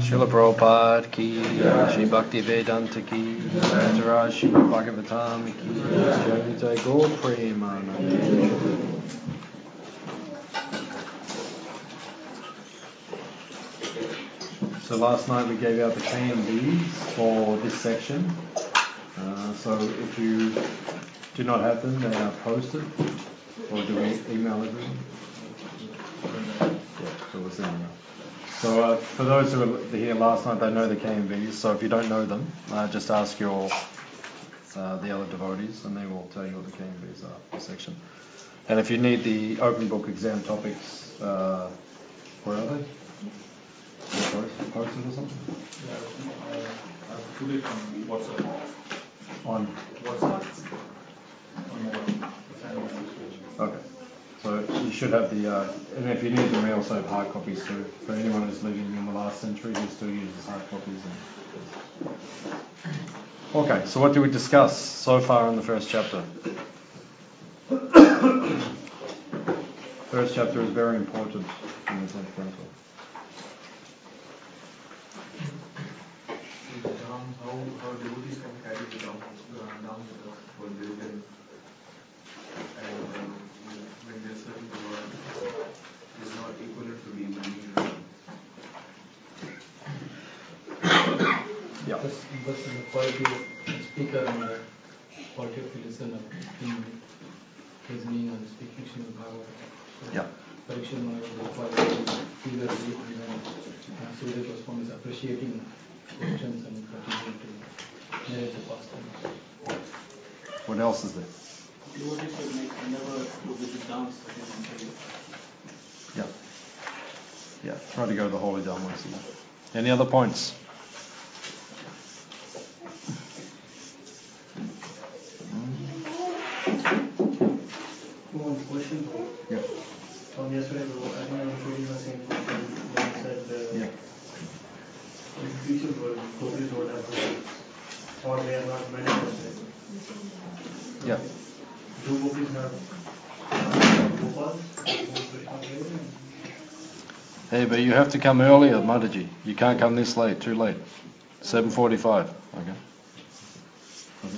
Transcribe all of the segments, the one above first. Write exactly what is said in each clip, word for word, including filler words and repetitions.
Srila Prabhupada ki, Shri Bhakti Vedanta ki, Antaraj Srimad Bhagavatam ki, Jai Jai Gaur Premanande. So last night we gave out the K M Bs for this section. Uh, so if you do not have them, they are posted, or do we email everyone? Yeah, so we'll send them out. So uh, for those who were here last night, they know the K M Bs. So if you don't know them, uh, just ask your uh, the other devotees, and they will tell you what the K M Bs are for the section. And if you need the open book exam topics, uh, where are they? Posted or something? Yeah, uh, I've put it on WhatsApp. On WhatsApp? On mobile. Okay. So you should have the, uh, and if you need them, we also have hard copies too. For anyone who's living in the last century who still uses hard copies. And... Okay, so what do we discuss so far in the first chapter? First chapter is very important in the tenth canto. How, how devotees can carry the down, uh, down for religion, and um, when they're serving the Lord is not equivalent to being religion. Yeah. Just, just in the quality of speaker and the quality of listener, in his being on speaking Srimad Bhagavatam. Yeah. Parikshit Maharaj, the quality eagerly, and then uh, Surya Goswami is appreciating questions and continuing to narrate the pastime. What else is there? Devotees should make endeavor to visit dance again. Yeah. Yeah. Try to go to the holy Dharma once a year. Any other points? One question. Yeah. From yesterday, bro, I think I was reading the same question when you said uh, Yeah. in the future world, gopis don't have gopis, or they are not manifested. Yeah. Do gopis have gopals? Krishna plays? Hey, but you have to come earlier, Mataji. You can't come this late. Too late. seven forty-five. Okay. Okay.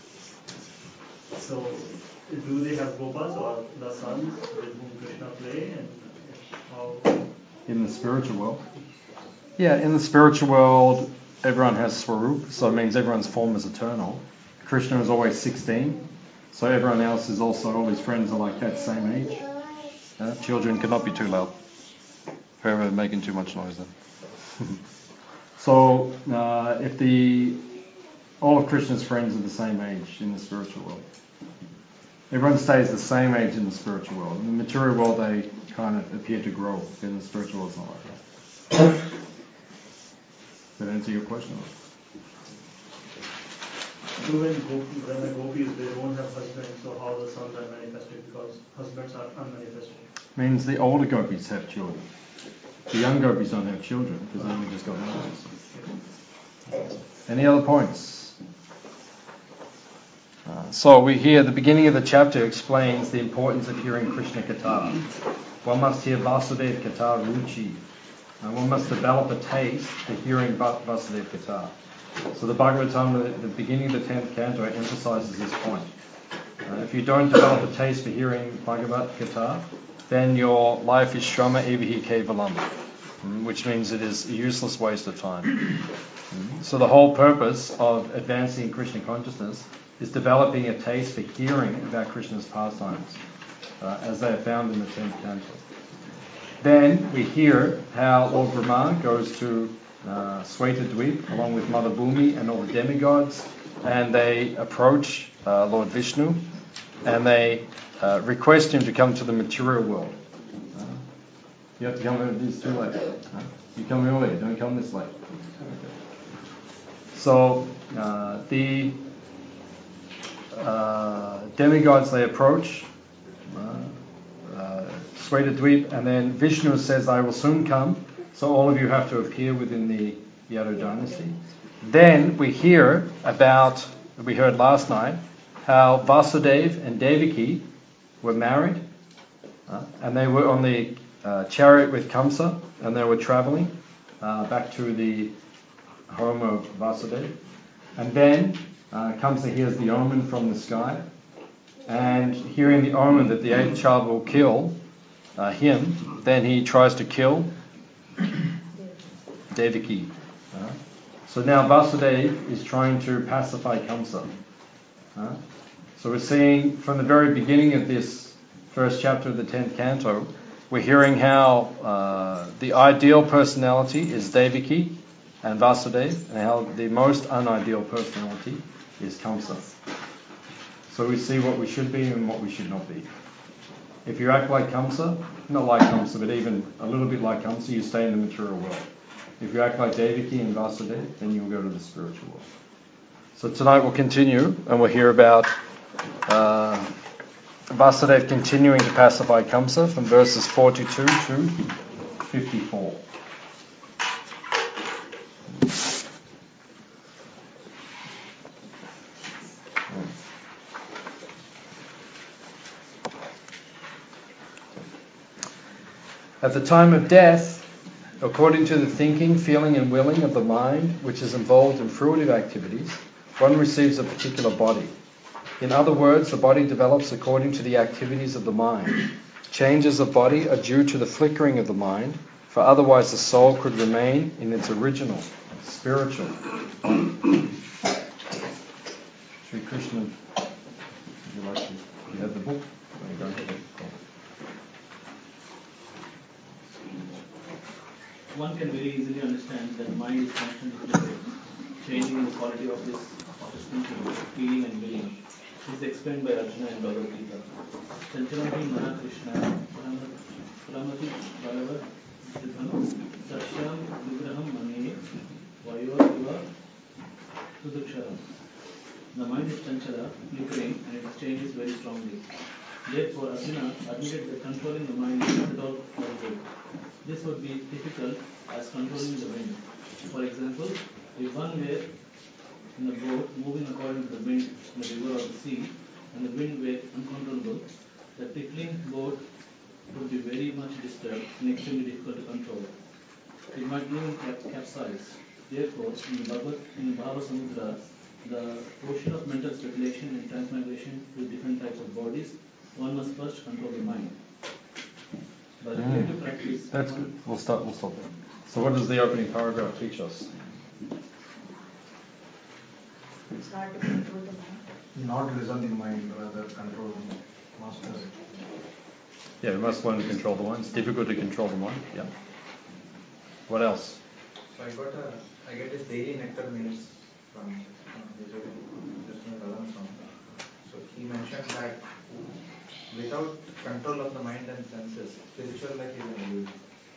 So, do they have gopals or the sons with whom Krishna play, and how? In the spiritual world? Yeah, in the spiritual world, everyone has Swarup, so it means everyone's form is eternal. Krishna is always sixteen, so everyone else is also, all his friends are like that same age. Uh, children cannot be too loud. Whoever making too much noise then. So, uh, if the all of Krishna's friends are the same age in the spiritual world. Everyone stays the same age in the spiritual world. In the material world, they kind of appear to grow. In the spiritual world, it's not like that. Does that answer your question? So when, gopi, when the gopis, they don't have husbands, so how the sons are manifested, because husbands are unmanifested? Means the older gopis have children. The young gopis don't have children, because they only just got married. Any other points? Uh, so we hear the beginning of the chapter explains the importance of hearing Krishna Katha. One must hear Vasudeva Katha Ruchi. And one must develop a taste for hearing Vasudeva Katha. So the Bhagavatam, at the beginning of the tenth canto, emphasizes this point. Uh, if you don't develop a taste for hearing Bhagavad Katha, then your life is Shrama Evihi Kevalam, which means it is a useless waste of time. So the whole purpose of advancing Krishna consciousness is developing a taste for hearing about Krishna's pastimes, uh, as they are found in the tenth canto. Then we hear how Lord Brahma goes to uh, Sweta Dweep along with Mother Bhumi and all the demigods, and they approach uh, Lord Vishnu, and they uh, request him to come to the material world. Uh, you have to come early, it's too late. Uh, you come earlier, don't come this late. Okay. So uh, the uh, demigods, they approach uh, uh, Sweta Dweep, and then Vishnu says, I will soon come, so all of you have to appear within the Yadu dynasty. Then we hear about, we heard last night, how Vasudeva and Devaki were married, uh, and they were on the uh, chariot with Kamsa, and they were traveling, uh, back to the home of Vasudeva. And then uh, Kamsa hears the omen from the sky. And hearing the omen that the eighth child will kill uh, him, then he tries to kill Devaki. Uh, so now Vasudeva is trying to pacify Kamsa. Uh, so we're seeing from the very beginning of this first chapter of the tenth canto, we're hearing how uh, the ideal personality is Devaki and Vasudeva, and how the most unideal personality is Kamsa. So we see what we should be and what we should not be. If you act like Kamsa, not like Kamsa, but even a little bit like Kamsa, you stay in the material world. If you act like Devaki and Vasudeva, then you'll go to the spiritual world. So tonight we'll continue and we'll hear about uh, Vasudeva continuing to pacify Kamsa from verses forty-two to fifty-four. At the time of death, according to the thinking, feeling and willing of the mind, which is involved in fruitive activities, one receives a particular body. In other words, the body develops according to the activities of the mind. Changes of body are due to the flickering of the mind, for otherwise the soul could remain in its original, spiritual. Sri Krishna, would you like to, you have the book? There you go. One can very easily understand that mind is constantly flickering, changing in the quality of this of its thinking, feeling and willing. This is explained by Arjuna in Bhagavad Gita. Chanchalamhi Mana Krishna Puramati Balava Siddham Sakshyam Vigraham Mane Vayor Viva Suduksharam. The mind is chanchala, flickering, and it changes very strongly. Therefore, Arjuna admitted that controlling the mind is not at all possible. This would be difficult as controlling the wind. For example, if one were in a boat moving according to the wind in the river or the sea, and the wind were uncontrollable, the tickling boat would be very much disturbed and extremely difficult to control. It might even cap- capsize. Therefore, in the Bhagavad, in the Bhava Samudra, the ocean of mental speculation and transmigration to different types of bodies, one must first control the mind. But mm. to practice, that's good. We'll start. We'll stop there. So, what does the opening paragraph teach us? It's hard to control the mind. Not result in mind, rather control the master. Yeah, we must learn to control the mind. It's difficult to control the mind. Yeah. What else? So I got a, I get this daily nectar minutes from Krishna Radhan song. So he mentioned that without control of the mind and senses, spiritual life is an illusion.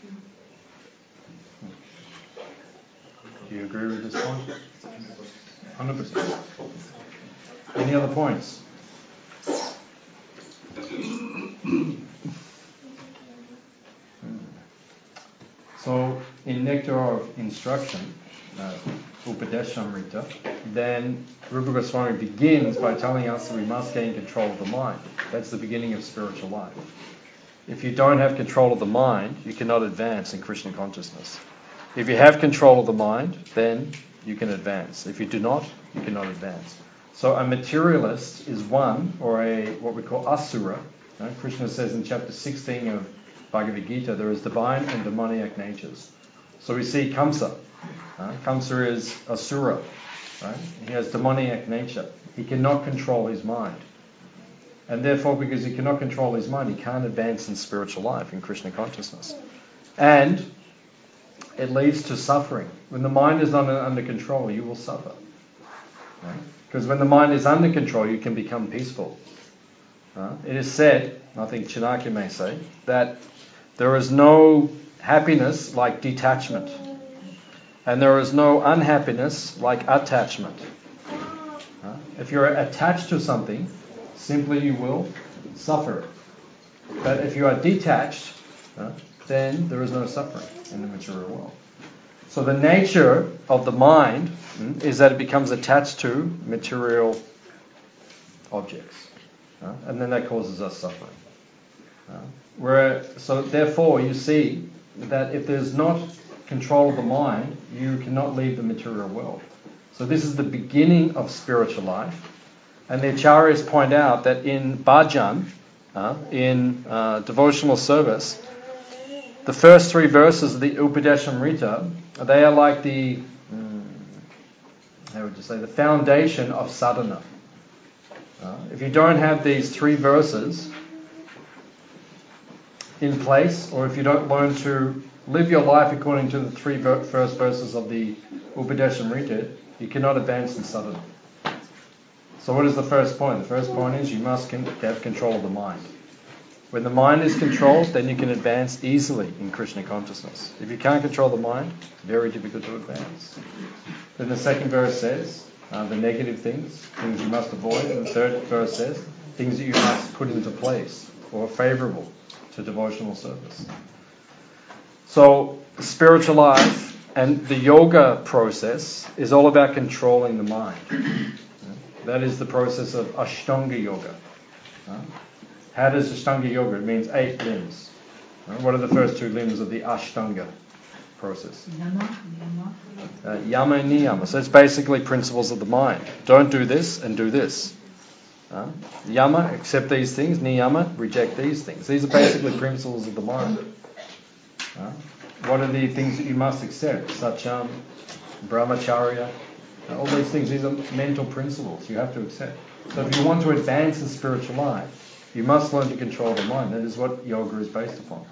Do you agree with this point? one hundred percent. Any other points? So, in Nectar of Instruction, uh, Upadeshamrita, then Rupa Goswami begins by telling us that we must gain control of the mind. That's the beginning of spiritual life. If you don't have control of the mind, you cannot advance in Krishna consciousness. If you have control of the mind, then you can advance. If you do not, you cannot advance. So a materialist is one, or a what we call asura. Uh, Krishna says in chapter sixteen of Bhagavad Gita, there is divine and demoniac natures. So we see Kamsa. Uh, Kamsa is asura. Right? He has demoniac nature. He cannot control his mind. And therefore, because he cannot control his mind, he can't advance in spiritual life, in Krishna consciousness. And it leads to suffering. When the mind is under, under control, you will suffer. Right? Because when the mind is under control, you can become peaceful. Uh, it is said, I think Chanakya may say, that there is no happiness like detachment. And there is no unhappiness like attachment. Uh, if you're attached to something, simply you will suffer. But if you are detached, uh, then there is no suffering in the material world. So the nature of the mind mm, is that it becomes attached to material objects. Uh, and then that causes us suffering. Uh, where, so therefore you see that if there's not control of the mind, you cannot leave the material world. So this is the beginning of spiritual life. And the acharyas point out that in bhajan, uh, in uh, devotional service, the first three verses of the Upadeshamrita, they are like the, um, how would you say, the foundation of sadhana. Uh, if you don't have these three verses in place, or if you don't learn to live your life according to the three ver- first verses of the Upadeshamrita, you cannot advance in sadhana. So what is the first point? The first point is you must con- have control of the mind. When the mind is controlled, then you can advance easily in Krishna consciousness. If you can't control the mind, it's very difficult to advance. Then the second verse says, uh, the negative things, things you must avoid. And the third verse says, things that you must put into place or are favourable to devotional service. So spiritual life and the yoga process is all about controlling the mind. That is the process of Ashtanga yoga. How does Ashtanga yoga? It means eight limbs. What are the first two limbs of the Ashtanga process? Yama, yama. Uh, yama and niyama. So it's basically principles of the mind. Don't do this and do this. Uh, yama, accept these things. Niyama, reject these things. These are basically principles of the mind. Uh, what are the things that you must accept? Sacham, brahmacharya, uh, all these things. These are mental principles you have to accept. So if you want to advance in spiritual life, you must learn to control the mind. That is what yoga is based upon.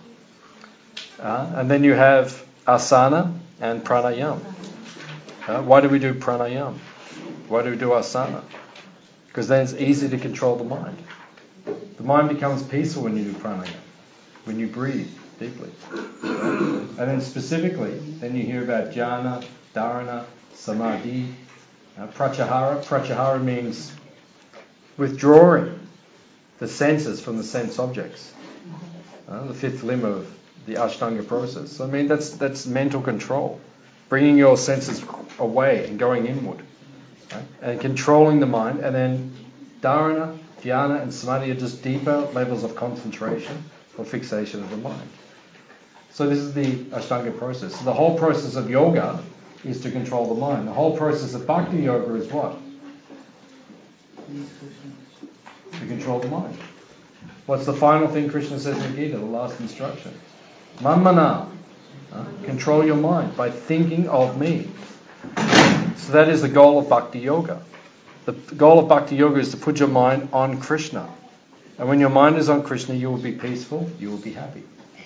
Uh, and then you have asana and pranayama. Uh, why do we do pranayama? Why do we do asana? Because then it's easy to control the mind. The mind becomes peaceful when you do pranayama, when you breathe deeply. And then specifically, then you hear about jhana, dharana, samadhi, uh, pratyahara. Pratyahara means withdrawing the senses from the sense objects. Uh, the fifth limb of the Ashtanga process. So I mean, that's that's mental control. Bringing your senses away and going inward. Right? And controlling the mind. And then dharana, dhyana and samadhi are just deeper levels of concentration or fixation of the mind. So this is the Ashtanga process. So the whole process of yoga is to control the mind. The whole process of bhakti yoga is what? To control the mind. What's the final thing Krishna says in the Gita, the last instruction? Manmana. Uh, control your mind by thinking of me. So that is the goal of bhakti yoga. The goal of bhakti yoga is to put your mind on Krishna. And when your mind is on Krishna, you will be peaceful, you will be happy.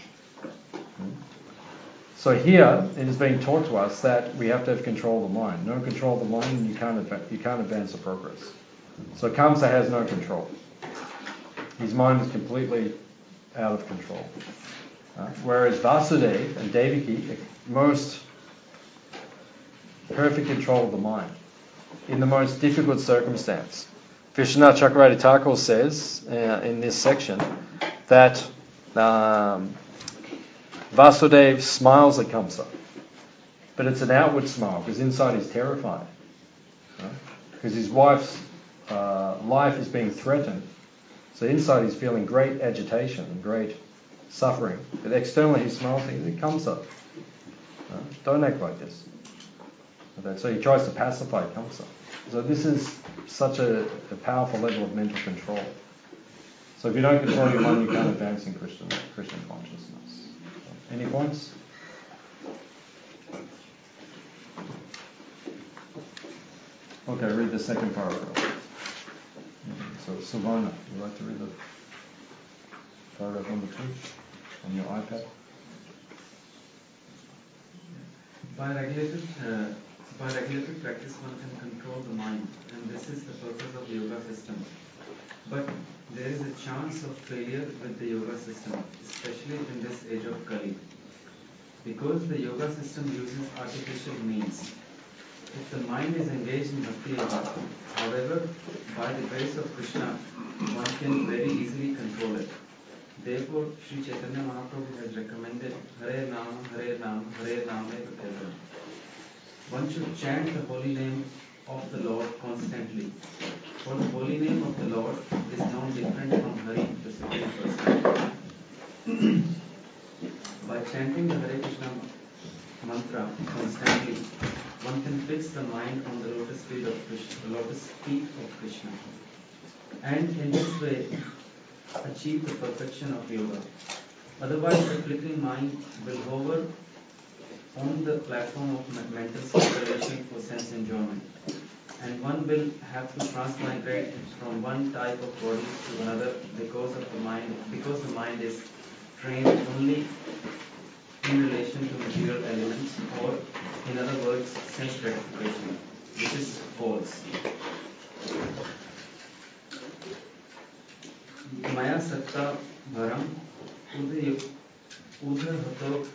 So here it is being taught to us that we have to have control of the mind. No control of the mind, and you can't adva- you can't advance the progress. So Kamsa has no control. His mind is completely out of control. Uh, whereas Vasudeva and Devaki, most perfect control of the mind in the most difficult circumstance. Vishwanath Chakravarti Thakur says uh, in this section that um, Vasudeva smiles at Kamsa, but it's an outward smile because inside he's terrified. Right? Because his wife's uh, life is being threatened. So inside he's feeling great agitation and great suffering. But externally he smiles and it comes up. Uh, don't act like this. So he tries to pacify Kamsa. So this is such a, a powerful level of mental control. So if you don't control your mind, you can't advance in Christian, Christian consciousness. Any points? Okay, read the second paragraph. So Suvarna, would you like to read the paragraph number two on your iPad? By regulated, uh, by regulated practice, one can control the mind, and this is the purpose of the yoga system. But there is a chance of failure with the yoga system, especially in this age of Kali, because the yoga system uses artificial means. If the mind is engaged in bhakti yoga, however, by the grace of Krishna, one can very easily control it. Therefore, Sri Chaitanya Mahaprabhu has recommended Hare Nama, Hare Nama, Hare Nama Kirtan. One should chant the holy name of the Lord constantly. For the holy name of the Lord is known different from Hari, the Supreme Personality. By chanting the Hare Krishna mantra constantly, one can fix the mind on the lotus feet of Krishna, the lotus feet of Krishna, and in this way achieve the perfection of yoga. Otherwise, the flickering mind will hover on the platform of mental speculation for sense enjoyment, and one will have to transmigrate from one type of body to another because of the mind, because the mind is trained only in relation to material elements, or in other words, sense gratification, which is false. Maya satta bharam udhar hato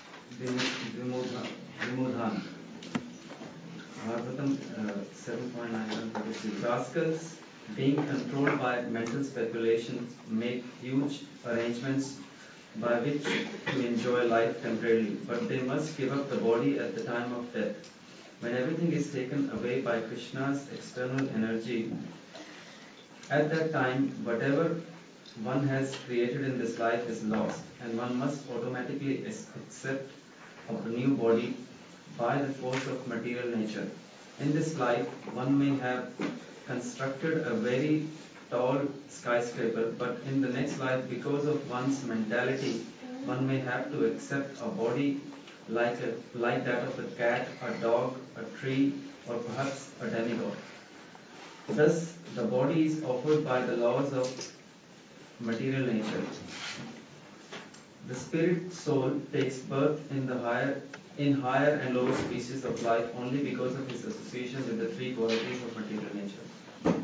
vimodhan. Bhagavatam uh, seven point nine one thirty-three. Rascals, being controlled by mental speculations, make huge arrangements by which to enjoy life temporarily, but they must give up the body at the time of death. When everything is taken away by Krishna's external energy, at that time, whatever one has created in this life is lost, and one must automatically accept of the new body by the force of material nature. In this life, one may have constructed a very tall skyscraper, but in the next life, because of one's mentality, one may have to accept a body like, a, like that of a cat, a dog, a tree, or perhaps a demigod. Thus, the body is offered by the laws of material nature. The spirit soul takes birth in the higher in higher and lower species of life only because of his association with the three qualities of material nature.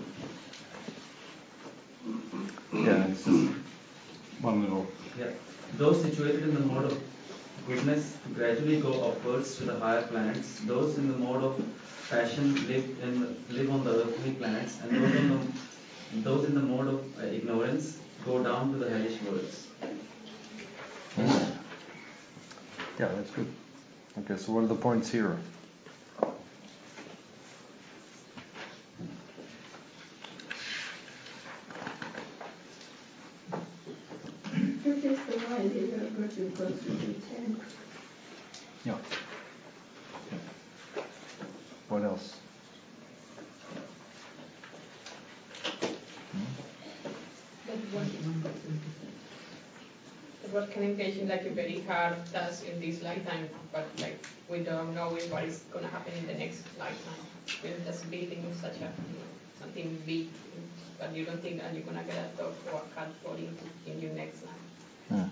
Yeah, it's just one little. Yeah. Those situated in the mode of goodness gradually go upwards to the higher planets. Those in the mode of passion live in live on the earthly planets, and those on the those in the mode of uh, ignorance go down to the hellish worlds. Yeah, that's good. Okay, so what are the points here? What is the mind in your virtue constitute ten? Yeah. What else? But what, what communication like a very hard task in this lifetime, but like we don't know what is going to happen in the next lifetime. We're just building such a something big, but you don't think that you're going to get a dog or a cat body in your next life. Hmm.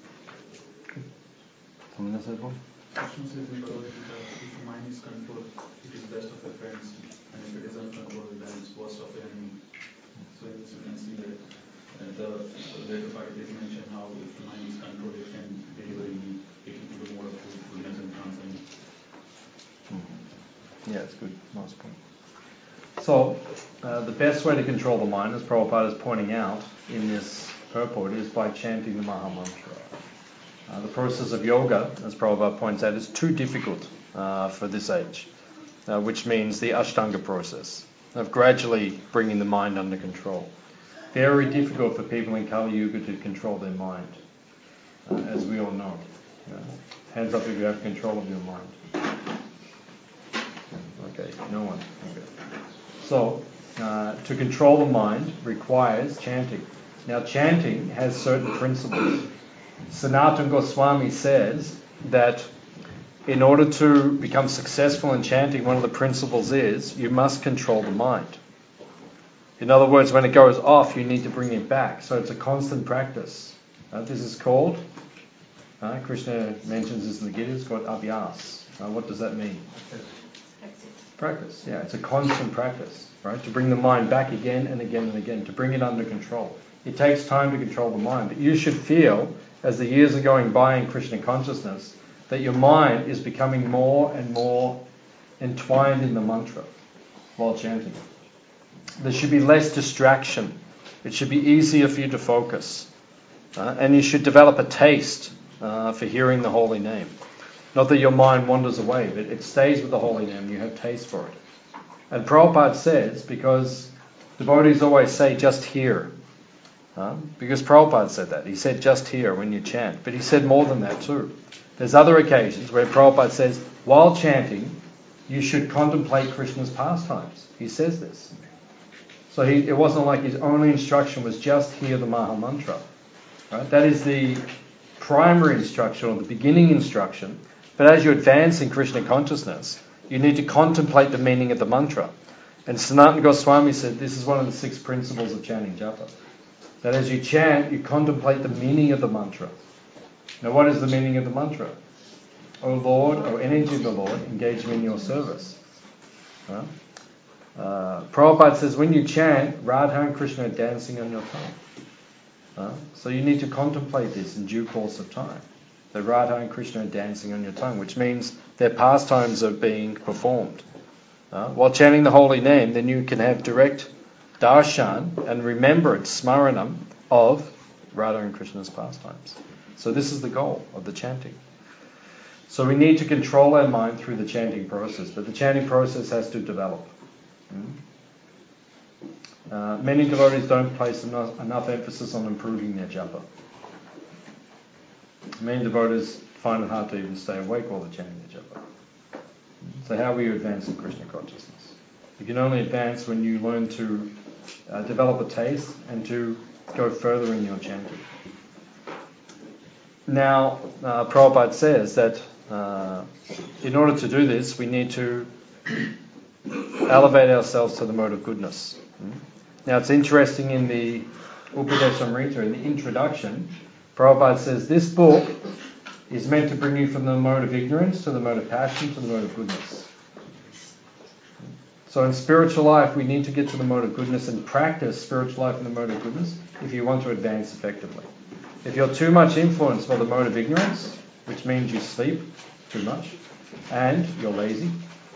Someone else has one? Krishna says in Bhagavad Gita, if the mind is controlled, it is best of your friends, and if it is uncontrolled, then it's worst of your enemy. So in this you can see that uh, the later part it is mentioned how if the mind is controlled, it can deliver in it into the mode of goodness and transcendence. Mm-hmm. Yeah, it's good. Nice point. So, uh, the best way to control the mind, as Prabhupada is pointing out in this purport, is by chanting the Maha Mantra. Uh, the process of yoga, as Prabhupada points out, is too difficult uh, for this age, uh, which means the Ashtanga process of gradually bringing the mind under control. Very difficult for people in Kali Yuga to control their mind, uh, as we all know. Uh, hands up if you have control of your mind. Okay, no one. Okay. So, uh, to control the mind requires chanting. Now, chanting has certain principles. Sanatana Goswami says that in order to become successful in chanting, one of the principles is you must control the mind. In other words, when it goes off, you need to bring it back. So it's a constant practice. Uh, this is called, uh, Krishna mentions this in the Gita, it's called abhyas. Uh, what does that mean? Practice, yeah. It's a constant practice, right? To bring the mind back again and again and again, to bring it under control. It takes time to control the mind, but you should feel, as the years are going by in Krishna consciousness, that your mind is becoming more and more entwined in the mantra while chanting. There should be less distraction. It should be easier for you to focus. Uh, and you should develop a taste uh, for hearing the holy name. Not that your mind wanders away, but it stays with the holy name. You have taste for it. And Prabhupada says, because devotees always say, just hear. Uh, because Prabhupada said that. He said just here when you chant. But he said more than that too. There's other occasions where Prabhupada says, while chanting, you should contemplate Krishna's pastimes. He says this. So he, it wasn't like his only instruction was just hear the Maha Mantra. Right? That is the primary instruction or the beginning instruction. But as you advance in Krishna consciousness, you need to contemplate the meaning of the mantra. And Sanatana Goswami said this is one of the six principles of chanting japa. That as you chant, you contemplate the meaning of the mantra. Now what is the meaning of the mantra? O Lord, O energy of the Lord, engage me in your service. Huh? Uh, Prabhupada says when you chant, Radha and Krishna are dancing on your tongue. Uh, so you need to contemplate this in due course of time. That Radha and Krishna are dancing on your tongue, which means their pastimes are being performed. Uh, while chanting the holy name, then you can have direct darshan and remembrance, smaranam, of Radha and Krishna's pastimes. So this is the goal of the chanting. So we need to control our mind through the chanting process, but the chanting process has to develop. Mm? Uh, many devotees don't place enough, enough emphasis on improving their japa. Many devotees find it hard to even stay awake while they're chanting their japa. So how will you advance in Krishna consciousness? You can only advance when you learn to uh, develop a taste and to go further in your chanting. Now, uh, Prabhupada says that uh, in order to do this, we need to elevate ourselves to the mode of goodness. Mm? Now, it's interesting in the Upadeshamrita, in the introduction, Prabhupada says this book is meant to bring you from the mode of ignorance to the mode of passion to the mode of goodness. So in spiritual life, we need to get to the mode of goodness and practice spiritual life in the mode of goodness if you want to advance effectively. If you're too much influenced by the mode of ignorance, which means you sleep too much and you're lazy,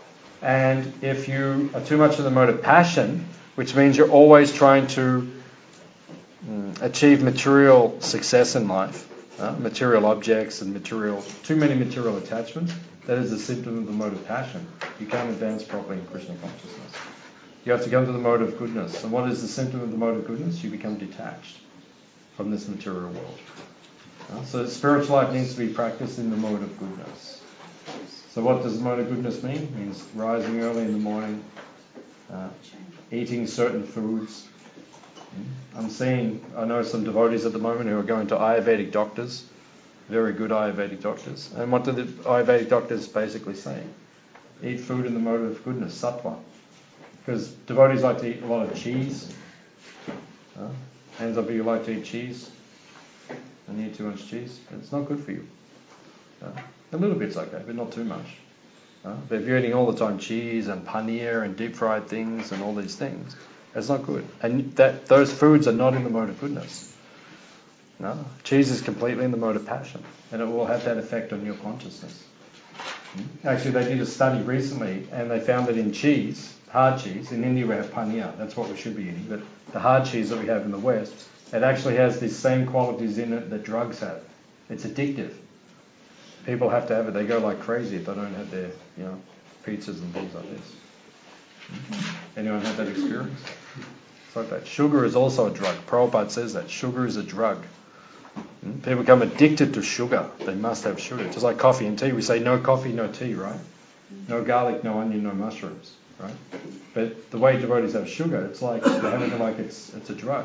and if you are too much in the mode of passion, which means you're always trying to mm, achieve material success in life, uh, material objects and material, too many material attachments, that is a symptom of the mode of passion. You can't advance properly in Krishna consciousness. You have to come to the mode of goodness. And what is the symptom of the mode of goodness? You become detached from this material world. Uh, so spiritual life needs to be practiced in the mode of goodness. So what does the mode of goodness mean? It means rising early in the morning, uh, eating certain foods. I'm seeing, I know some devotees at the moment who are going to Ayurvedic doctors, very good Ayurvedic doctors. And what do the Ayurvedic doctors basically say? Eat food in the mode of goodness, sattva. Because devotees like to eat a lot of cheese. Uh, hands up if you like to eat cheese. And you eat too much cheese. It's not good for you. Uh, a little bit's okay, but not too much. Uh, but if you're eating all the time cheese and paneer and deep fried things and all these things, that's not good. And that those foods are not in the mode of goodness. No, cheese is completely in the mode of passion, and it will have that effect on your consciousness. Actually, they did a study recently, and they found that in cheese, hard cheese, in India we have paneer, that's what we should be eating, but the hard cheese that we have in the West, it actually has these same qualities in it that drugs have. It's addictive. People have to have it. They go like crazy if they don't have their, you know, pizzas and things like this. Anyone had that experience? It's like that. Sugar is also a drug. Prabhupada says that. Sugar is a drug. People become addicted to sugar. They must have sugar. Just like coffee and tea. We say no coffee, no tea, right? No garlic, no onion, no mushrooms, right? But the way devotees have sugar, it's like they're having it like it's it's a drug.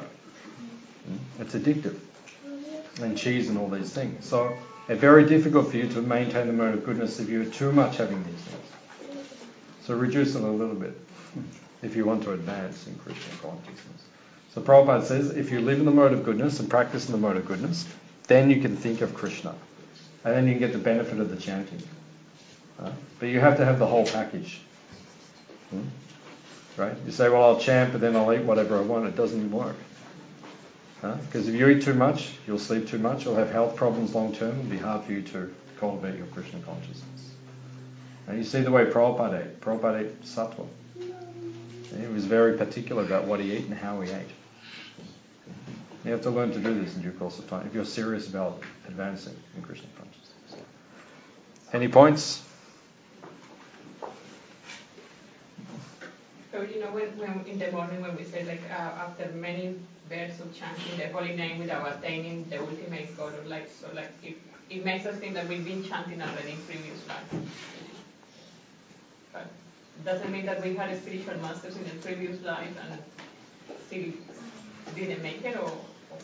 It's addictive. And cheese and all these things. So it's very difficult for you to maintain the mode of goodness if you're too much having these things. So reduce it a little bit if you want to advance in Krishna consciousness. So Prabhupada says, if you live in the mode of goodness and practice in the mode of goodness, then you can think of Krishna. And then you can get the benefit of the chanting. Uh, but you have to have the whole package. Hmm? Right? You say, well, I'll chant, but then I'll eat whatever I want. It doesn't work. Because huh? if you eat too much, you'll sleep too much, you'll have health problems long term. It'll be hard for you to cultivate your Krishna consciousness. And you see the way Prabhupada ate. Prabhupada ate sattva. He was very particular about what he ate and how he ate. You have to learn to do this in due course of time if you're serious about advancing in Krishna consciousness. Any points? So you know when, when in the morning when we say like uh, after many words of chanting the holy name without attaining the ultimate goal of life. So like it, it makes us think that we've been chanting already in previous life. But it doesn't mean that we had spiritual masters in the previous life and still didn't make it, or, or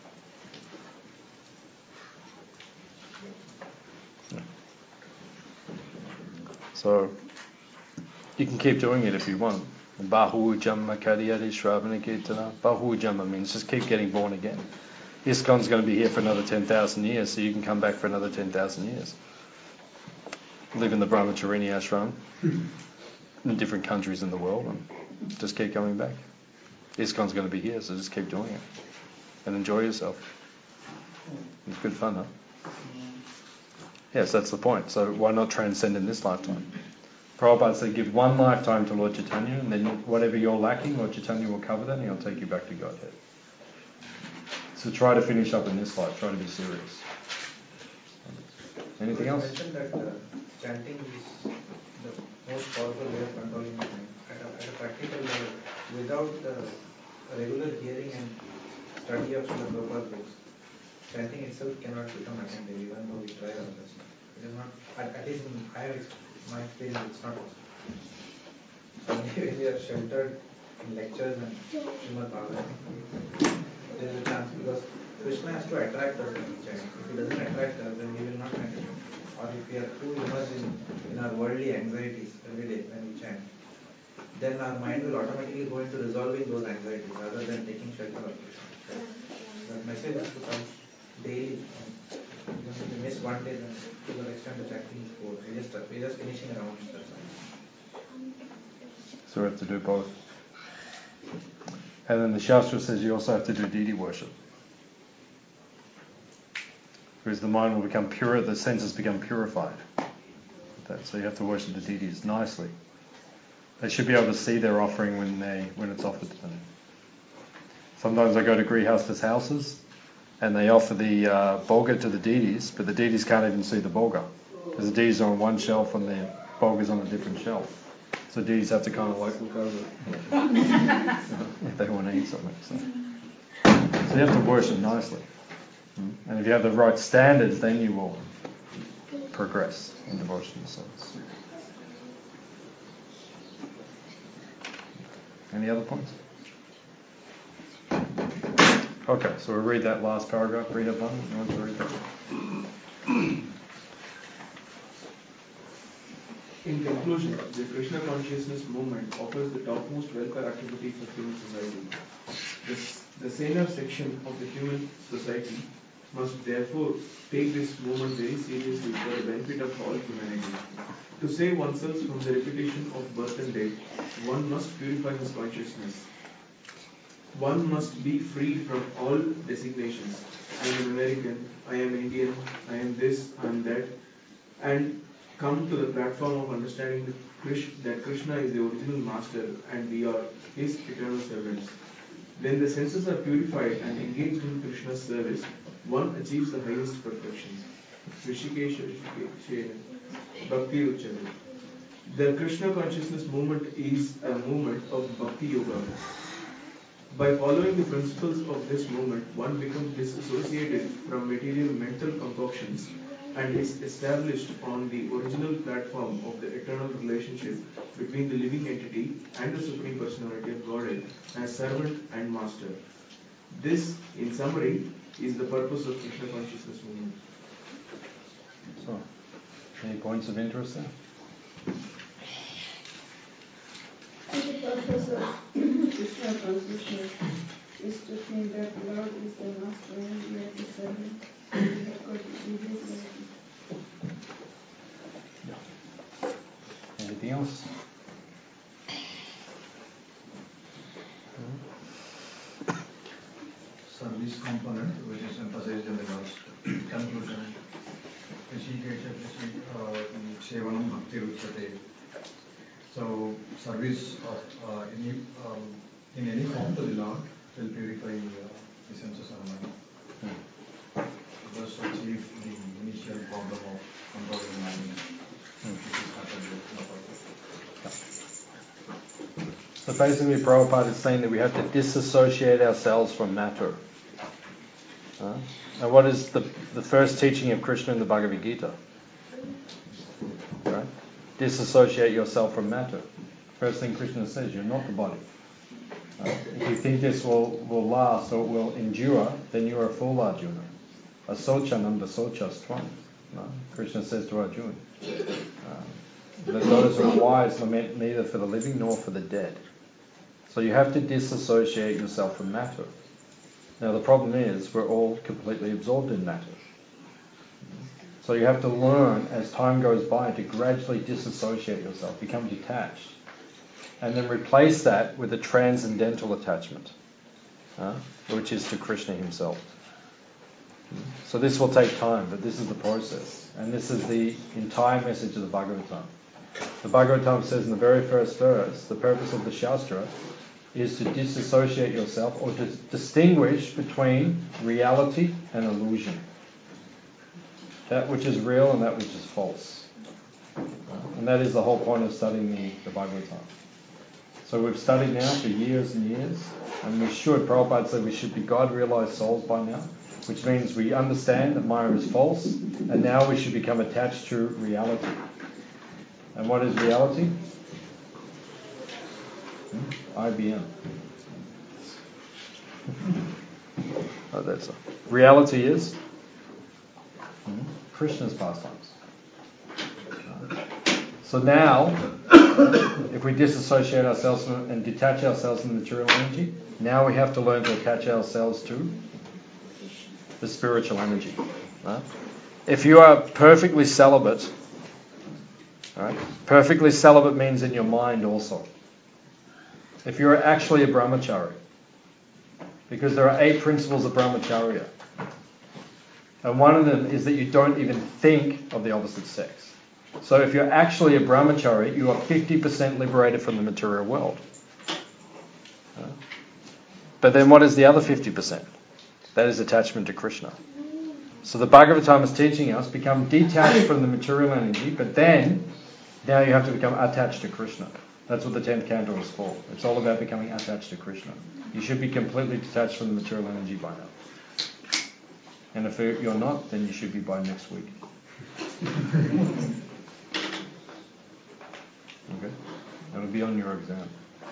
So you can keep doing it if you want. Bahu Jamma Kadiyadi Shravana Kirtana. Bahu Jamma means just keep getting born again. ISKCON's going to be here for another ten thousand years, so you can come back for another ten thousand years. Live in the Brahmacharini ashram in different countries in the world and just keep coming back. ISKCON's going to be here, so just keep doing it and enjoy yourself. It's good fun, huh? Yes, that's the point. So why not transcend in this lifetime? Prabhupada said give one lifetime to Lord Chaitanya, and then whatever you're lacking, Lord Chaitanya will cover that and he'll take you back to Godhead. So try to finish up in this life. Try to be serious. Anything else? You mentioned that uh, chanting is the most powerful way of controlling the mind. At a, at a practical level, without the regular hearing and study of Srila Prabhupada's books, chanting itself cannot become attentive, even though we try our best. It is not, at, at least in I have my experience, it's not possible. Only when we are sheltered in lectures and Srimad Bhagavatam, there is a chance, because Krishna has to attract us when we chant. If he doesn't attract us, then we will not continue. Or if we are too immersed in, in our worldly anxieties every day when we chant, then our mind will automatically go into resolving those anxieties rather than taking shelter of Krishna. That message has to come daily. And even if we miss one day, then to that extent the chanting is poor. We just we're just finishing around. That's all. So we have to do both. And then the Shastra says you also have to do deity worship. Because the mind will become pure, the senses become purified. So you have to worship the deities nicely. They should be able to see their offering when they when it's offered to them. Sometimes I go to grihastas' houses and they offer the uh, bhoga to the deities, but the deities can't even see the bhoga. Because the deities are on one shelf and the bhoga's on a different shelf. So deities have to kind of like look over if they want to eat something. So, so you have to worship nicely. And if you have the right standards, then you will progress in devotion to service. Any other points? Okay, so we'll read that last paragraph. Read it, Banu. You want to read that? In conclusion, the Krishna consciousness movement offers the topmost welfare activity for human society. The, the senior section of the human society must therefore take this movement very seriously for the benefit of all humanity. To save oneself from the repetition of birth and death, one must purify his consciousness. One must be freed from all designations. I am American, I am Indian, I am this, I am that, and come to the platform of understanding that Krishna is the original master and we are his eternal servants. When the senses are purified and engaged in Krishna's service, one achieves the highest perfection. Rishikesha Rishikesha Bhakti Uchari. The Krishna consciousness movement is a movement of Bhakti Yoga. By following the principles of this movement, one becomes disassociated from material mental concoctions and is established on the original platform of the eternal relationship between the living entity and the Supreme Personality of Godhead as servant and master. This, in summary, is the purpose of Krishna consciousness movement. So, any points of interest there? The purpose of Krishna consciousness is to think that Lord is the master and we are the servant. We have got to be this way. Anything else? Service component, which is emphasized in the last conclusion. Rishikesha Sevanam Bhakti Ruchate. So, service of uh, any um, in any form to the Lord will purify uh, the senses of mind. Hmm. Thus achieve the initial problem of controlling mind, hmm. which is happened with the purpose. So basically Prabhupada is saying that we have to disassociate ourselves from matter. Uh, and what is the, the first teaching of Krishna in the Bhagavad Gita? Right? Disassociate yourself from matter. First thing Krishna says, you're not the body. Uh, if you think this will, will last or will endure, then you are a fool, Arjuna. Asochanam dasochas tvam. No? Krishna says to Arjuna, uh, that those who are wise lament neither for the living nor for the dead. So you have to disassociate yourself from matter. Now the problem is we're all completely absorbed in matter. So you have to learn as time goes by to gradually disassociate yourself, become detached, and then replace that with a transcendental attachment, uh, which is to Krishna himself. So this will take time, but this is the process. And this is the entire message of the Bhagavatam. The Bhagavatam says in the very first verse, the purpose of the Shastra is to disassociate yourself or to distinguish between reality and illusion. That which is real and that which is false. And that is the whole point of studying the, the Bhagavatam. So we've studied now for years and years, and we should, Prabhupada said we should be God-realized souls by now, which means we understand that Maya is false, and now we should become attached to reality. And what is reality? Hmm? I B M. Oh, that's a, reality is hmm? Krishna's pastimes. So now, if we disassociate ourselves from, and detach ourselves from the material energy, now we have to learn to attach ourselves to the spiritual energy. Right? If you are perfectly celibate, right? Perfectly celibate means in your mind also. If you're actually a brahmachari, because there are eight principles of brahmacharya, and one of them is that you don't even think of the opposite sex. So if you're actually a brahmachari, you are fifty percent liberated from the material world. But then what is the other fifty percent? That is attachment to Krishna. So the Bhagavatam is teaching us, become detached from the material energy, but then, now you have to become attached to Krishna. That's what the tenth canto is for. It's all about becoming attached to Krishna. You should be completely detached from the material energy by now. And if you're not, then you should be by next week. Okay? That'll be on your exam.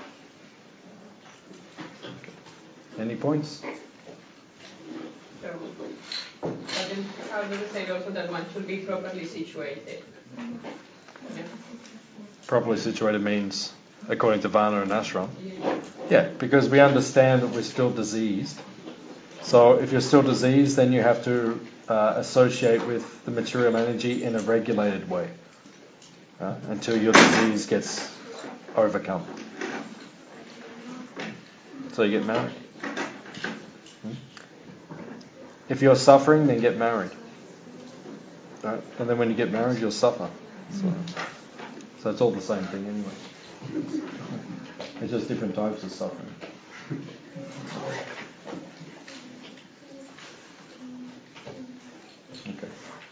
Okay. Any points? So, but then how does it say also that one should be properly situated? Yeah. Properly situated means, according to Varna and Ashram. Yeah. Yeah, because we understand that we're still diseased. So if you're still diseased, then you have to uh, associate with the material energy in a regulated way uh, until your disease gets overcome. So you get married. Hmm? If you're suffering, then get married. Right? And then when you get married, you'll suffer. So, so it's all the same thing anyway. It's just different types of suffering. Okay.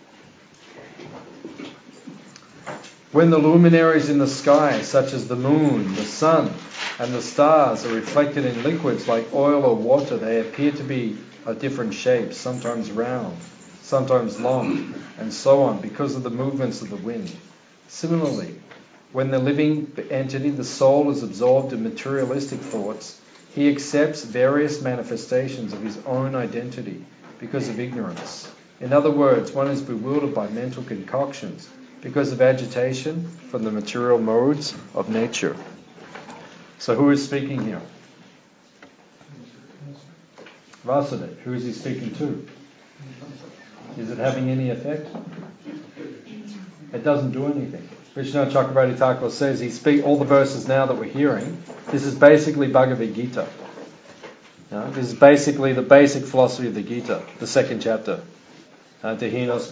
When the luminaries in the sky, such as the moon, the sun, and the stars, are reflected in liquids like oil or water, they appear to be of different shapes, sometimes round, sometimes long, and so on, because of the movements of the wind. Similarly, when the living entity, the soul, is absorbed in materialistic thoughts, he accepts various manifestations of his own identity because of ignorance. In other words, one is bewildered by mental concoctions because of agitation from the material modes of nature. So who is speaking here? Vasudeva. Who is he speaking to? Is it having any effect? It doesn't do anything. Vishnu Chakravarti Thakur says he speak all the verses now that we're hearing. This is basically Bhagavad Gita. No? This is basically the basic philosophy of the Gita, the second chapter. All these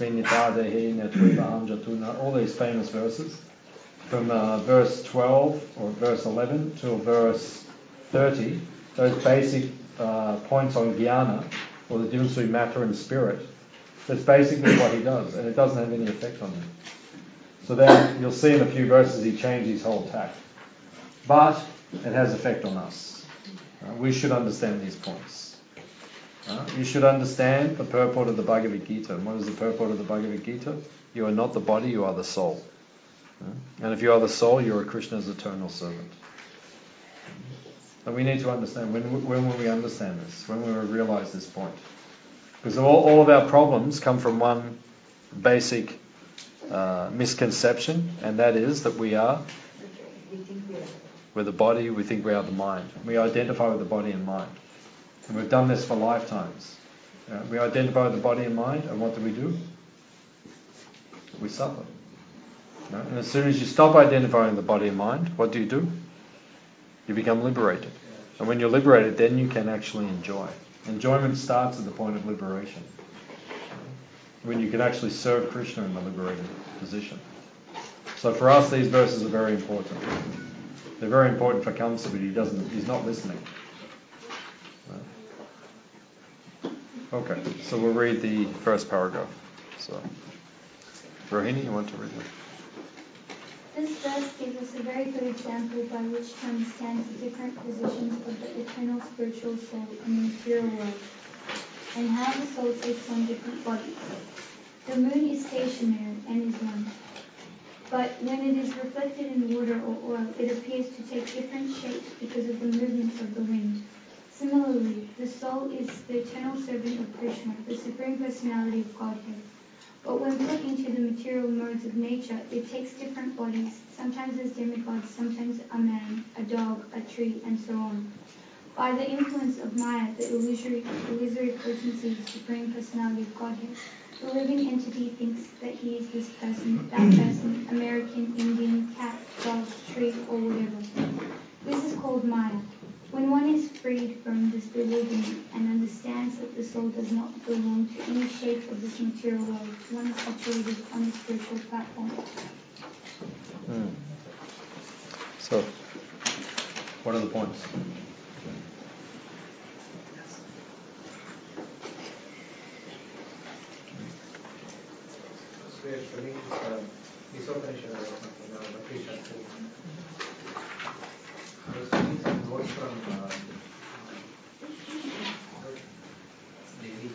famous verses, from uh, verse twelve or verse eleven to verse thirty. Those basic uh, points on jnana, or the difference between matter and spirit. That's basically what he does, and it doesn't have any effect on him. So then you'll see in a few verses he changed his whole tack. but it has effect on us. Uh, we should understand these points. Uh, you should understand the purport of the Bhagavad Gita. And what is the purport of the Bhagavad Gita? You are not the body, you are the soul. Uh, and if you are the soul, you are Krishna's eternal servant. And we need to understand, when, when will we understand this? When will we realize this point? Because all, all of our problems come from one basic uh, misconception, and that is that we are, we're the body, we think we are the mind. We identify with the body and mind. And we've done this for lifetimes. Uh, we identify with the body and mind, and what do we do? We suffer. No? And as soon as you stop identifying with the body and mind, what do you do? You become liberated. And when you're liberated, then you can actually enjoy. Enjoyment starts at the point of liberation. When you can actually serve Krishna in the liberated position. So for us, these verses are very important. They're very important for Kamsa, but he doesn't, he's not listening. Okay, so we'll read the first paragraph. So, Rohini, you want to read it? This verse gives us a very good example by which to understand the different positions of the eternal spiritual soul in the material world, and how the soul takes on different bodies. The moon is stationary and is one, but when it is reflected in water or oil, it appears to take different shapes because of the movements of the wind. Similarly, the soul is the eternal servant of Krishna, the Supreme Personality of Godhead. But when put into the material modes of nature, it takes different bodies, sometimes as demigods, sometimes a man, a dog, a tree, and so on. By the influence of Maya, the illusory, illusory potency of the Supreme Personality of Godhead, the living entity thinks that he is this person, that person, American, Indian, cat, dog, tree, or whatever. This is called Maya. When one is freed from this bewilderment and understands that the soul does not belong to any shape of this material world, one is situated on the spiritual platform. Hmm. So, what are the points? So we are studying uh, Isopanishad or something, or Bhakti Shastra. I was taking some notes from uh, Devi.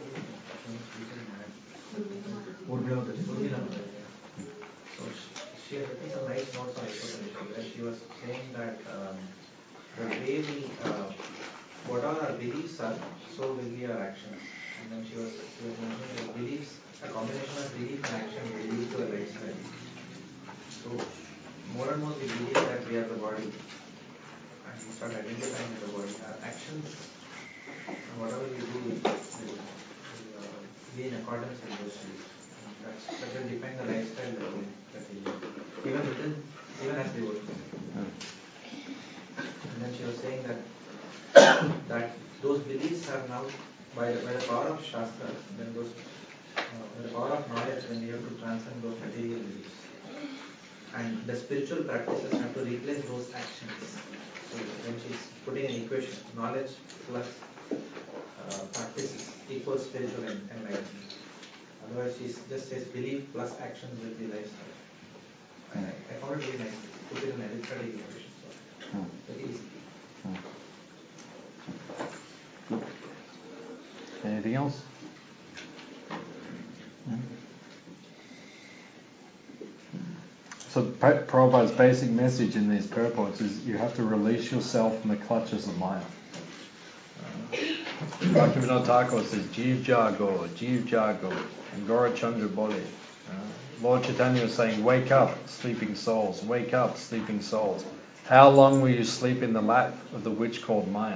Urmila Mataji. Urmila Mataji. So she, she had written some nice notes on Isopanishad, where she was saying that um, the way we, uh, what all our beliefs are, so will be our actions. And then she was, she was mentioning that beliefs, a combination of belief and action will lead to a lifestyle. So more and more we believe that we are the body, and we start identifying with the body. Our actions, and whatever we do, will, will, will uh, be in accordance with those beliefs. And that's, that will define the lifestyle that we, that we live, even within, even as devotees. And then she was saying that that those beliefs are now, by the, by the power of Shastra, then those, uh, by the power of knowledge, then we have to transcend those material beliefs. And the spiritual practices have to replace those actions. So when she's putting an equation, knowledge plus uh, practices equals spiritual enlightenment. Otherwise, she just says belief plus actions will be lifestyle. And I, I found it really nice to put it in an arithmetic equation. So very easy. Anything else? So Prabhupada's basic message in these purports is you have to release yourself from the clutches of Maya. Uh, Bhaktivinoda Thakur says, Jeev Jago, Jeev Jago, and Gaurachandra Bole. Uh, Lord Chaitanya is saying, wake up, sleeping souls, wake up, sleeping souls. How long will you sleep in the lap of the witch called Maya?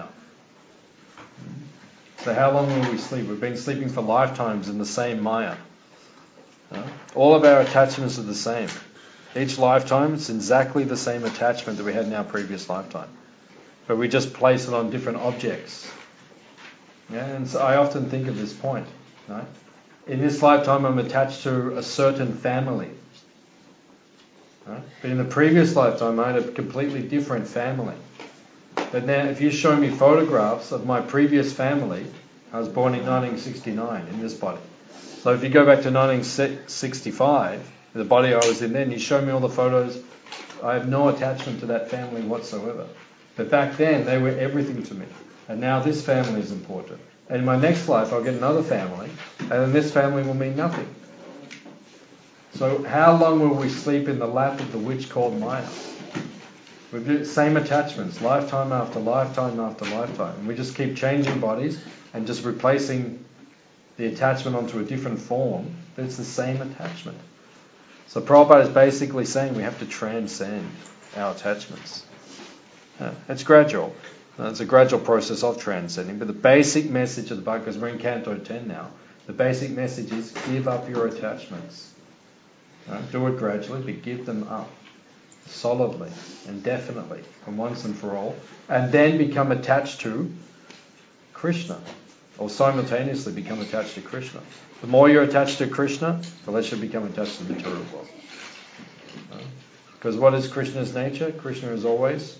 So how long will we sleep? We've been sleeping for lifetimes in the same Maya. Uh, all of our attachments are the same. Each lifetime, it's exactly the same attachment that we had in our previous lifetime. But we just place it on different objects. Yeah, and so I often think of this point. Right? In this lifetime, I'm attached to a certain family. Right? But in the previous lifetime, I had a completely different family. But now, if you show me photographs of my previous family, I was born in nineteen sixty-nine in this body. So if you go back to nineteen sixty-five, the body I was in then, you show me all the photos I have no attachment to that family whatsoever. But back then, they were everything to me. And now this family is important. And in my next life, I'll get another family, and then this family will mean nothing. So how long will we sleep in the lap of the witch called Maya? We do the same attachments, lifetime after lifetime after lifetime. And we just keep changing bodies and just replacing the attachment onto a different form, but it's the same attachment. So Prabhupada is basically saying we have to transcend our attachments. Uh, it's gradual. Uh, it's a gradual process of transcending, but the basic message of the Bhagavad, because we're in Canto ten now, the basic message is give up your attachments. Uh, do it gradually, but give them up solidly and definitely and once and for all, and then become attached to Krishna, or simultaneously become attached to Krishna. The more you're attached to Krishna, the less you become attached to the material world. Uh, because what is Krishna's nature? Krishna is always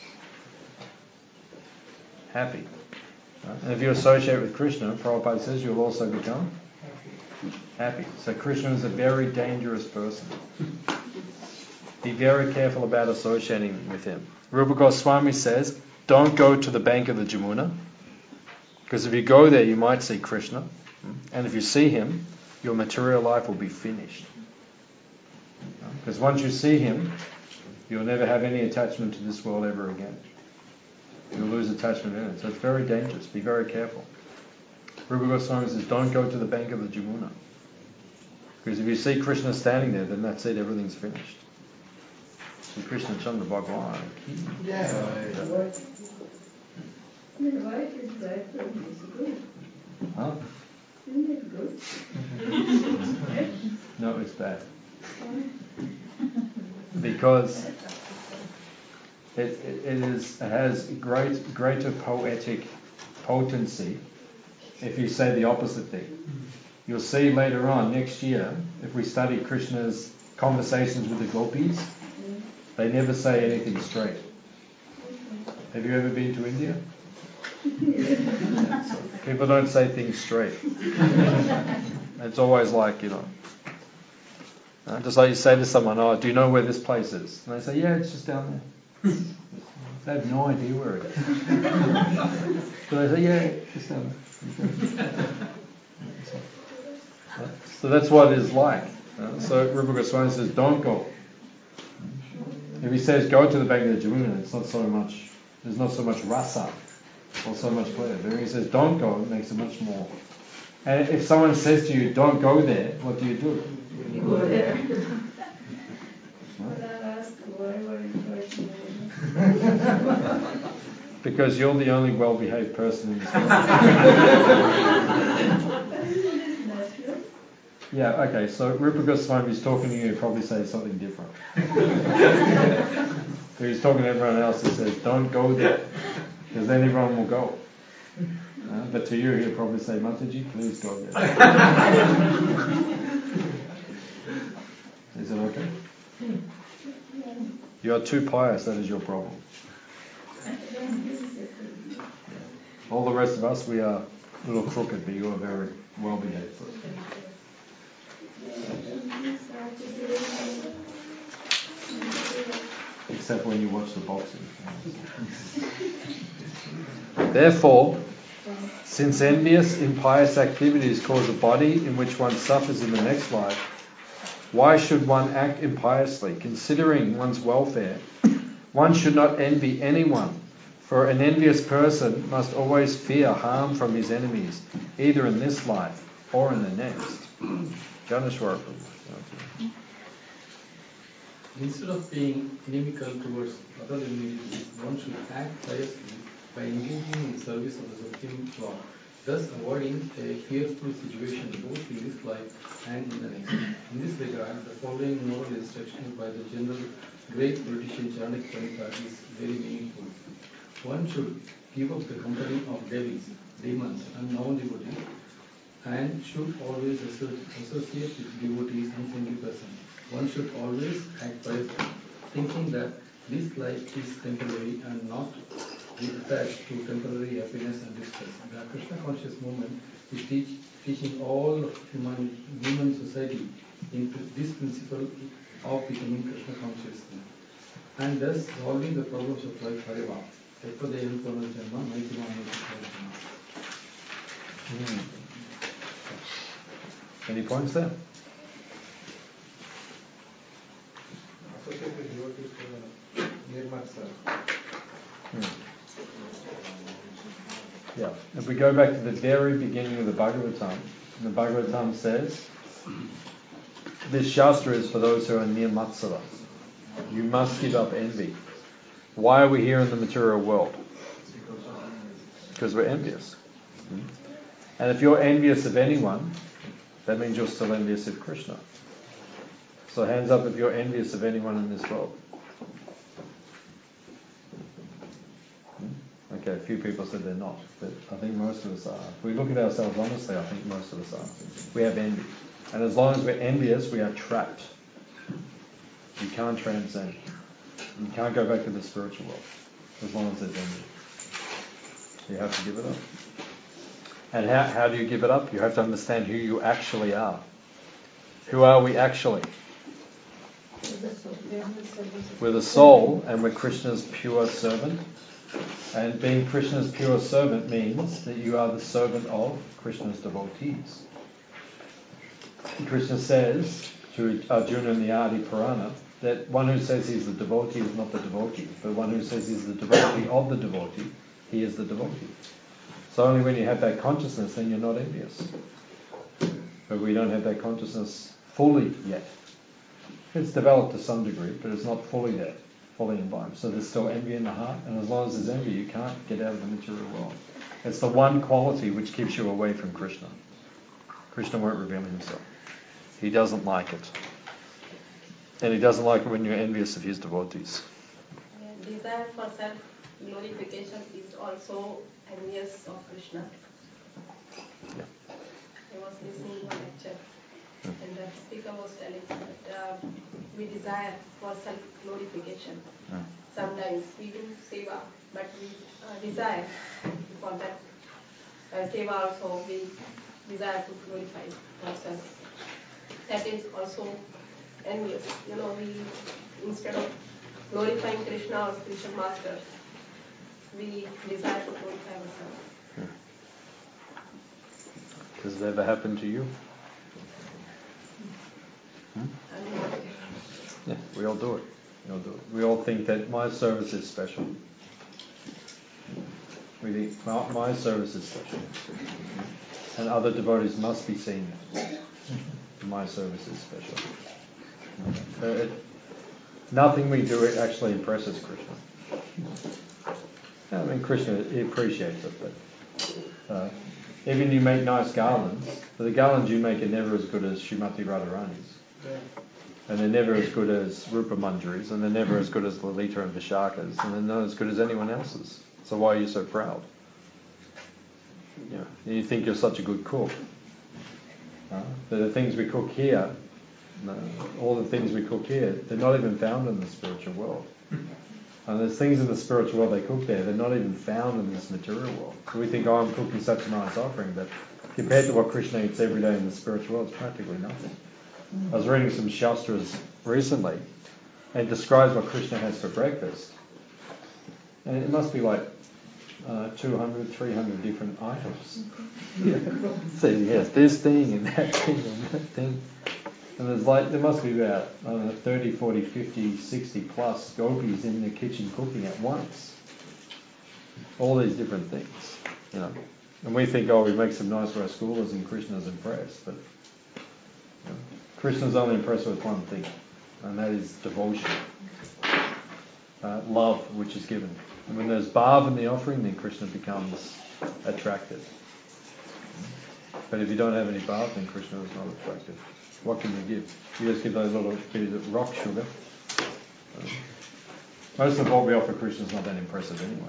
happy. Uh, and if you associate with Krishna, Prabhupada says you'll also become happy. So Krishna is a very dangerous person. Be very careful about associating with him. Rupa Goswami says, don't go to the bank of the Jamuna, because if you go there, you might see Krishna. And if you see him, your material life will be finished. Because once you see him, you'll never have any attachment to this world ever again. You'll lose attachment in it. So it's very dangerous. Be very careful. Rupa Goswami says, don't go to the bank of the Jamuna. Because if you see Krishna standing there, then that's it, everything's finished. So Krishna Chandra Bhagwan. Yeah. Then why is that good? Huh? Isn't it good? No, it's bad. Because it, it, it is it has great greater poetic potency if you say the opposite thing. You'll see later on next year, if we study Krishna's conversations with the gopis, they never say anything straight. Have you ever been to India? Yeah, so people don't say things straight. It's always like, you know, uh, just like you say to someone, oh, do you know where this place is? And they say, yeah, it's just down there. They have no idea where it is. So they say, yeah, it's just down there. So that's what it is like. Uh, so Rupa Goswami says, don't go. If he says go to the bank of the Jamuna, it's not so much, there's not so much rasa or so much pleasure. But when he says don't go, it makes it much more. And if someone says to you, don't go there, what do you do? You go there. But I'll ask why were you person? Because you're the only well-behaved person in this world. Yeah, okay, so Rupa Goswami is talking to you, he'll probably say something different. So he's talking to everyone else, he says, don't go there, because then everyone will go. Uh, but to you, he'll probably say, Mataji, please go there. Is it okay? You are too pious, that is your problem. All the rest of us, we are a little crooked, but you are very well-behaved person. Except when you watch the boxing. Therefore, since envious, impious activities cause a body in which one suffers in the next life, why should one act impiously? Considering one's welfare, one should not envy anyone, for an envious person must always fear harm from his enemies, either in this life or in the next. Janeshwar. Instead of being inimical towards other individuals, one should act piously by engaging in service of the Supreme Lord, thus avoiding a fearful situation both in this life and in the next. In this regard, the following moral instruction by the general great politician Charnik Panipat is very meaningful. One should give up the company of devils, demons, and non-devotees, and should always associate with devotees and saintly persons. One should always act piously, thinking that this life is temporary and not be attached to temporary happiness and distress. The Krishna conscious movement is teach, teaching all of human, human society into this principle of becoming Krishna conscious. and thus solving the problems of life forever. Ekpadayam Punerjanma, Maitrimana Punerjanma. Any points there? Associated devotees to the Nirmatsa. Hmm. Yeah. If we go back to the very beginning of the Bhagavatam, the Bhagavatam says, this Shastra is for those who are near Matsala. You must give up envy. Why are we here in the material world? Because we're envious. And if you're envious of anyone, that means you're still envious of Krishna. So hands up if you're envious of anyone in this world. Okay, a few people said they're not, but I think most of us are. If we look at ourselves honestly, I think most of us are. We have envy. And as long as we're envious, we are trapped. You can't transcend. You can't go back to the spiritual world as long as there's envy. You have to give it up. And how, how do you give it up? You have to understand who you actually are. Who are we actually? We're the soul, and we're Krishna's pure servant. And being Krishna's pure servant means that you are the servant of Krishna's devotees. Krishna says to Arjuna in the Adi Purana that one who says he's the devotee is not the devotee, but one who says he's the devotee of the devotee, he is the devotee. So only when you have that consciousness, then you're not envious. But we don't have that consciousness fully yet. It's developed to some degree, but it's not fully there, fully imbibed. So there's still envy in the heart, and as long as there's envy, you can't get out of the material world. It's the one quality which keeps you away from Krishna. Krishna won't reveal himself. He doesn't like it. And he doesn't like it when you're envious of his devotees. Desire for self-glorification is also envious of Krishna. Yeah. I was listening to a lecture, and the speaker was telling that uh, we desire for self-glorification. Mm. Sometimes we do seva, but we uh, desire for that uh, seva also, we desire to glorify ourselves. That is also envious. You know, we, instead of glorifying Krishna or spiritual master, we desire to glorify ourselves. Does it ever happen to you? Hmm? Yeah, we all do it. We all do it. We all think that my service is special. We think my, my service is special, and other devotees must be seen. My service is special. So it, nothing we do it actually impresses Krishna. I mean, Krishna, he appreciates it, but uh, even you make nice garlands, but the garlands you make are never as good as Srimati Radharani's. And they're never as good as Rupa Manjari's, and they're never as good as Lalita and Vishaka's, and they're not as good as anyone else's. So why are you so proud? You know, you think you're such a good cook. Uh, the things we cook here, uh, all the things we cook here, they're not even found in the spiritual world. And there's things in the spiritual world they cook there, they're not even found in this material world. So we think, oh, I'm cooking such a nice offering, but compared to what Krishna eats every day in the spiritual world, it's practically nothing. I was reading some Shastras recently, and it describes what Krishna has for breakfast. And it must be like uh, two hundred, three hundred different items. Yeah. So he has this thing and that thing and that thing. And there's like, there must be about, I don't know, thirty, forty, fifty, sixty plus gopis in the kitchen cooking at once. All these different things, you know. And we think, oh, we make some nice rasgullas and Krishna's impressed. But you know, Krishna's only impressed with one thing, and that is devotion. Uh, love, which is given. And when there's bhav in the offering, then Krishna becomes attracted. But if you don't have any bhav, then Krishna is not attracted. What can you give? You just give those little bits of rock sugar. Uh, most of what we offer Krishna is not that impressive anyway.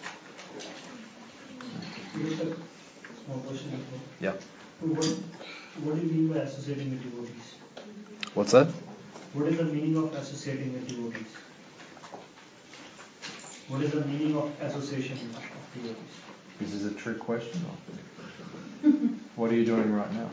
So. Small question. Yeah. What, what do you mean by associating with devotees? What's that? What is the meaning of associating with devotees? What is the meaning of association of devotees? This is a trick question. Or what are you doing right now?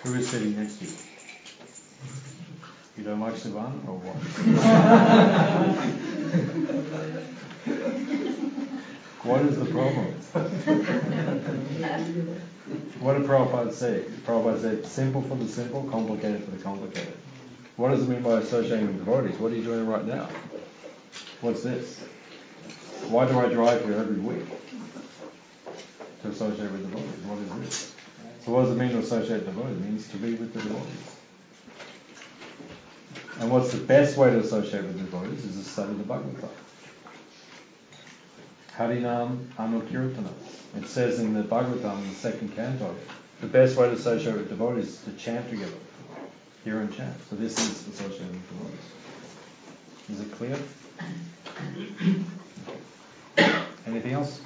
Who is sitting next to you? You don't like Sivan or what? What is the problem? What did Prabhupada say? Prabhupada said, simple for the simple, complicated for the complicated. What does it mean by associating with devotees? What are you doing right now? What's this? Why do I drive here every week? To associate with devotees. What is this? So what does it mean to associate with devotees? It means to be with the devotees. And what's the best way to associate with devotees is to study the Bhagavatam. Harinam Anukirtana. It says in the Bhagavatam, in the second canto, the best way to associate with devotees is to chant together. Hear and chant. So this is associating with devotees. Is it clear? Anything else?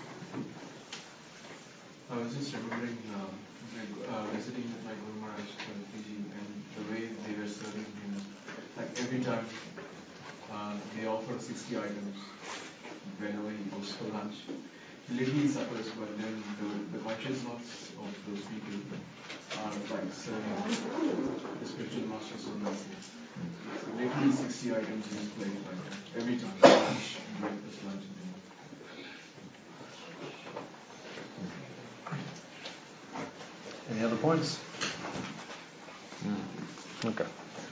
I was just remembering um, like, uh, visiting with my Guru Maharaj for the P G and the way they were serving him. Like every time uh, they offer sixty items whenever he goes for lunch. Literally suffers, but then the, the consciousness of those people are like serving the spiritual masters so nicely. So literally sixty items in his plate like that. Every time. Lunch, breakfast, lunch, and dinner. Any other points? Okay.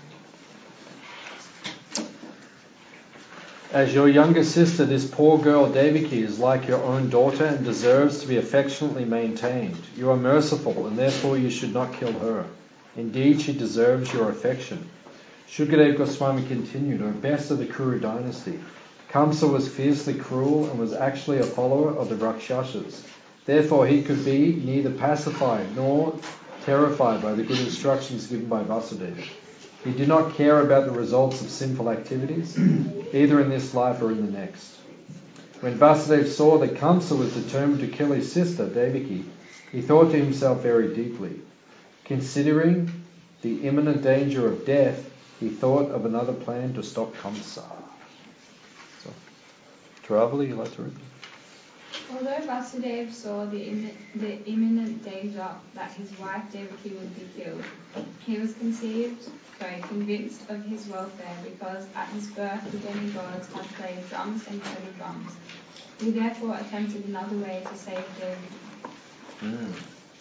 As your younger sister, this poor girl Devaki is like your own daughter and deserves to be affectionately maintained. You are merciful, and therefore you should not kill her. Indeed, she deserves your affection. Shukadeva Goswami continued, O best of the Kuru dynasty, Kamsa was fiercely cruel and was actually a follower of the Rakshasas. Therefore, he could be neither pacified nor terrified by the good instructions given by Vasudeva. He did not care about the results of sinful activities, either in this life or in the next. When Vasudeva saw that Kamsa was determined to kill his sister, Devaki, he thought to himself very deeply. Considering the imminent danger of death, he thought of another plan to stop Kamsa. So, Travali, you like to read? Although Vasudeva saw the, Im- the imminent danger that his wife Devaki would be killed, he was conceived, sorry, convinced of his welfare because at his birth the demigods had played drums and kettle drums. He therefore attempted another way to save Devaki. Mm.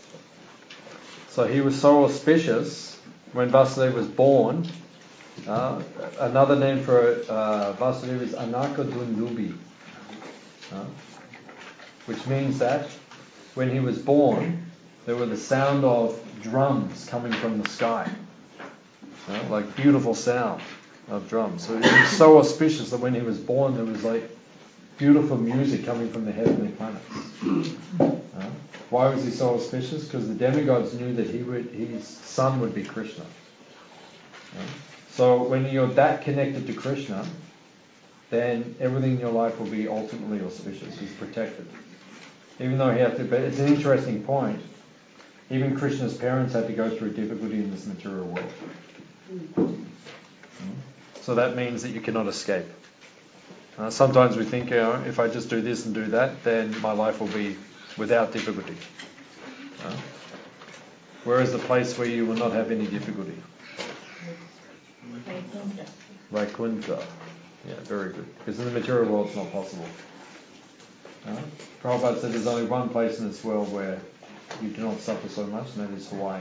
So he was so auspicious when Vasudeva was born. Uh, another name for uh, Vasudeva is Anaka Dundubi. Uh, which means that when he was born, there were the sound of drums coming from the sky. You know, like beautiful sound of drums. So it was so auspicious that when he was born, there was like beautiful music coming from the heavenly planets. Uh, why was he so auspicious? Because the demigods knew that he would, his son would be Krishna. Uh, so when you're that connected to Krishna, then everything in your life will be ultimately auspicious. He's protected. Even though he had to, but it's an interesting point. Even Krishna's parents had to go through difficulty in this material world. Mm. So that means that you cannot escape. Uh, sometimes we think, you know, if I just do this and do that, then my life will be without difficulty. Uh, where is the place where you will not have any difficulty? Vaikuntha. Yeah, very good. Because in the material world it's not possible. Uh, Prabhupada said there's only one place in this world where you do not suffer so much, and that is Hawaii.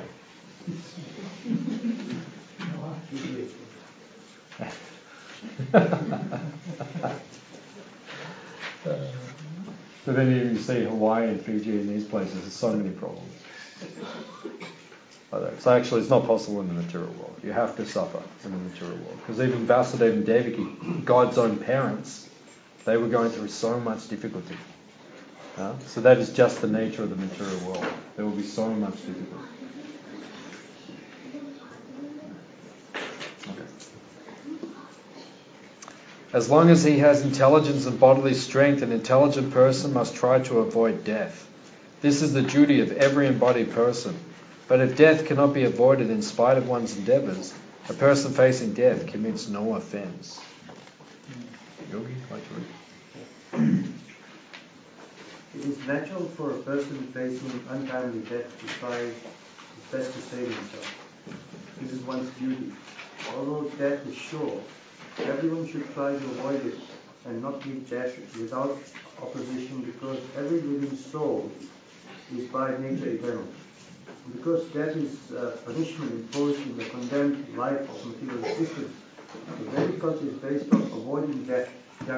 So then you see Hawaii and Fiji and these places, there's so many problems. So actually it's not possible in the material world. You have to suffer in the material world. Because even Vasudeva and Devaki, God's own parents, they were going through so much difficulty. Uh, so that is just the nature of the material world. There will be so much difficulty. Okay. As long as he has intelligence and bodily strength, an intelligent person must try to avoid death. This is the duty of every embodied person. But if death cannot be avoided in spite of one's endeavours, a person facing death commits no offence. Yogi, like to read? It is natural for a person facing untimely death to try his best to save himself. This is one's duty. Although death is sure, everyone should try to avoid it and not meet death without opposition, because every living soul is by nature eternal. Because death is uh, punishment imposed in the condemned life of material existence, the very culture is based on avoiding death.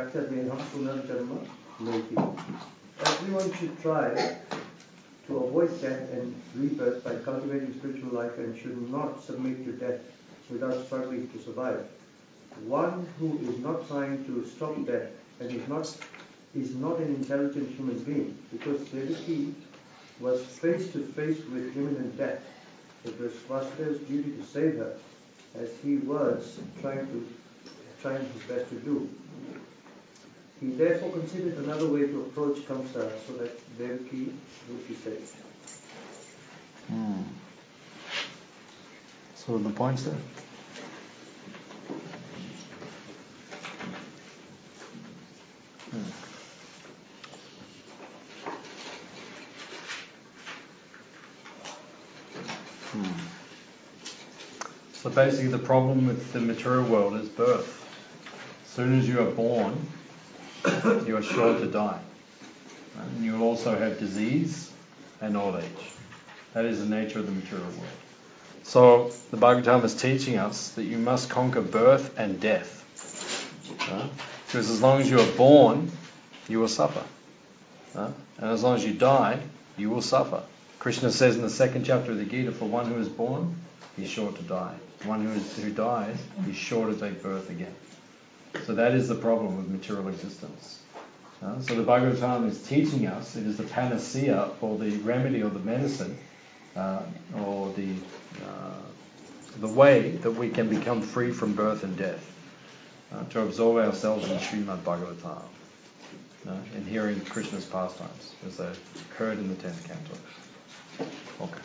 Everyone should try to avoid death and rebirth by cultivating spiritual life, and should not submit to death without struggling to survive. One who is not trying to stop death and is not is not an intelligent human being, because Devaki was face to face with imminent death. It was Vasudev's duty to save her, as he was trying to trying his best to do. He therefore considered another way to approach Kamsa so that Devaki would be saved. Hmm. So the points there? Hmm. Hmm. So basically the problem with the material world is birth. As soon as you are born, you are sure to die. And you will also have disease and old age. That is the nature of the material world. So the Bhagavatam is teaching us that you must conquer birth and death. Right? Because as long as you are born, you will suffer. Right? And as long as you die, you will suffer. Krishna says in the second chapter of the Gita, for one who is born, he's sure to die. One who, is, who dies, he's sure to take birth again. So that is the problem with material existence. Uh, so the Bhagavatam is teaching us, it is the panacea, or the remedy, or the medicine, uh, or the uh, the way that we can become free from birth and death, uh, to absorb ourselves in Srimad Bhagavatam, uh, and hearing Krishna's pastimes as they occurred in the tenth canto. Okay.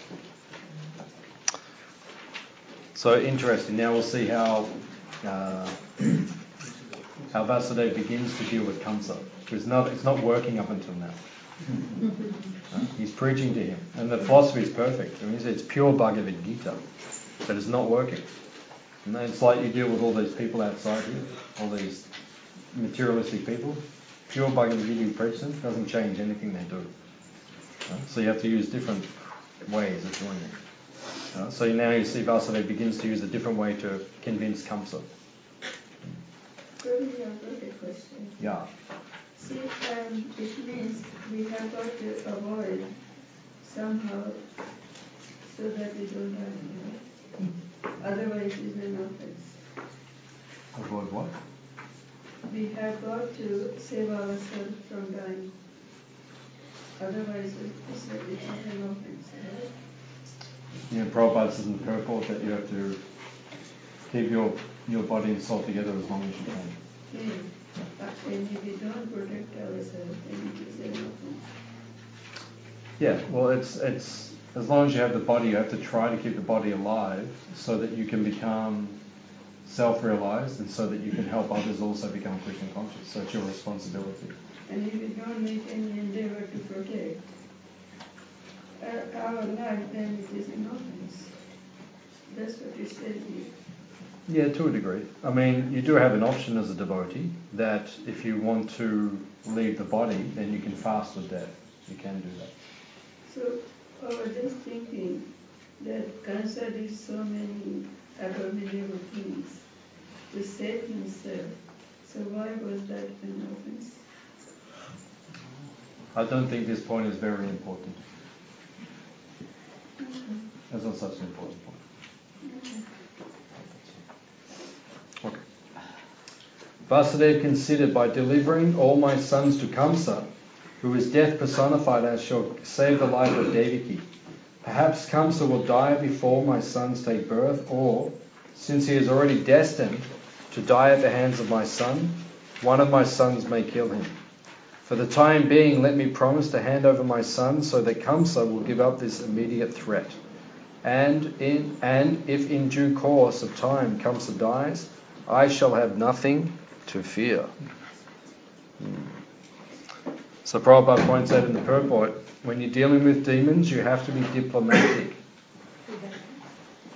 So interesting. Now we'll see how uh, how Vasudeva begins to deal with Kamsa. It's not, it's not working up until now. Uh, he's preaching to him. And the philosophy is perfect. I mean, it's pure Bhagavad Gita. But it's not working. And it's like you deal with all these people outside here, all these materialistic people. Pure Bhagavad Gita you preach them doesn't change anything they do. Uh, so you have to use different ways of doing it. Uh, so now you see Vasudeva begins to use a different way to convince Kamsa. Probably I've got a question. Yeah. See, um, it means we have got to avoid somehow so that we don't die, you know. Otherwise it's an offense. Avoid what? We have got to save ourselves from dying. Otherwise it's, it's an offense, right? Yeah, Prabhupada says in the purport that you have to keep your, your body and soul together as long as you can. Yeah. And if we don't protect ourselves, then it is an offense. Yeah, well, it's it's as long as you have the body, you have to try to keep the body alive so that you can become self-realized and so that you can help others also become Krishna conscious. So it's your responsibility. And if we don't make any endeavor to protect uh, our life, then it is an offense. That's what you said here. Yeah, to a degree. I mean, you do have an option as a devotee that if you want to leave the body, then you can fast with death. You can do that. So I was just thinking that Kansa did so many abominable things to save himself. So why was that an offense? I don't think this point is very important. Okay. It's not such an important point. Okay. Okay. Vasudeva considered, by delivering all my sons to Kamsa, who is death personified, I shall save the life of Devaki. Perhaps Kamsa will die before my sons take birth, or, since he is already destined to die at the hands of my son, one of my sons may kill him. For the time being, let me promise to hand over my son so that Kamsa will give up this immediate threat. And in and if in due course of time Kamsa dies, I shall have nothing to fear. Hmm. So Prabhupada points out in the purport, when you're dealing with demons, you have to be diplomatic.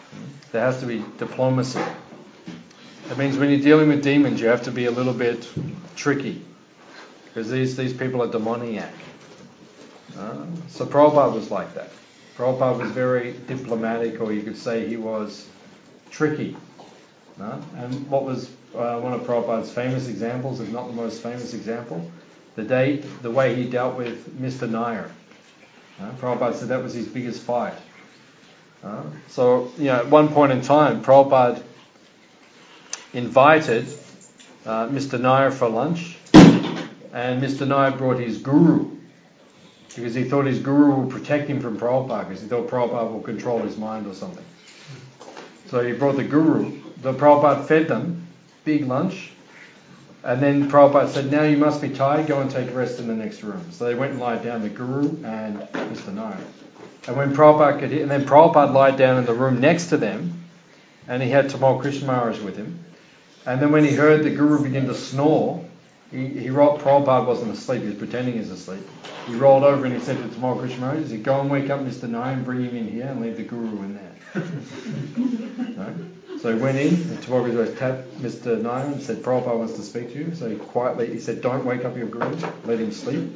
There has to be diplomacy. That means when you're dealing with demons, you have to be a little bit tricky, because these, these people are demoniac. Uh, so Prabhupada was like that. Prabhupada was very diplomatic, or you could say he was tricky. Uh, and what was uh, one of Prabhupada's famous examples, if not the most famous example, the day, the way he dealt with Mister Nair. Uh, Prabhupada said that was his biggest fight. Uh, so, you know, at one point in time, Prabhupada invited uh, Mister Nair for lunch, and Mister Nair brought his guru, because he thought his guru would protect him from Prabhupada, because he thought Prabhupada will control his mind or something. So he brought the guru. The Prabhupada fed them, big lunch, and then Prabhupada said, now you must be tired, go and take a rest in the next room. So they went and lied down, the guru and Mister Nair. And when Prabhupada could hear, and then Prabhupada lied down in the room next to them, and he had Tamal Krishna Maharaj with him. And then when he heard the guru begin to snore, he, he rolled, Prabhupada wasn't asleep, he was pretending he was asleep. He rolled over and he said to Tamal Krishna Maharaj, he said, go and wake up Mister Nair and bring him in here and leave the guru in there. Right? So he went in, and Tamal Krishna Maharaj tapped Mister Nair and said, Prabhupada wants to speak to you. So he quietly, he said, don't wake up your guru, let him sleep.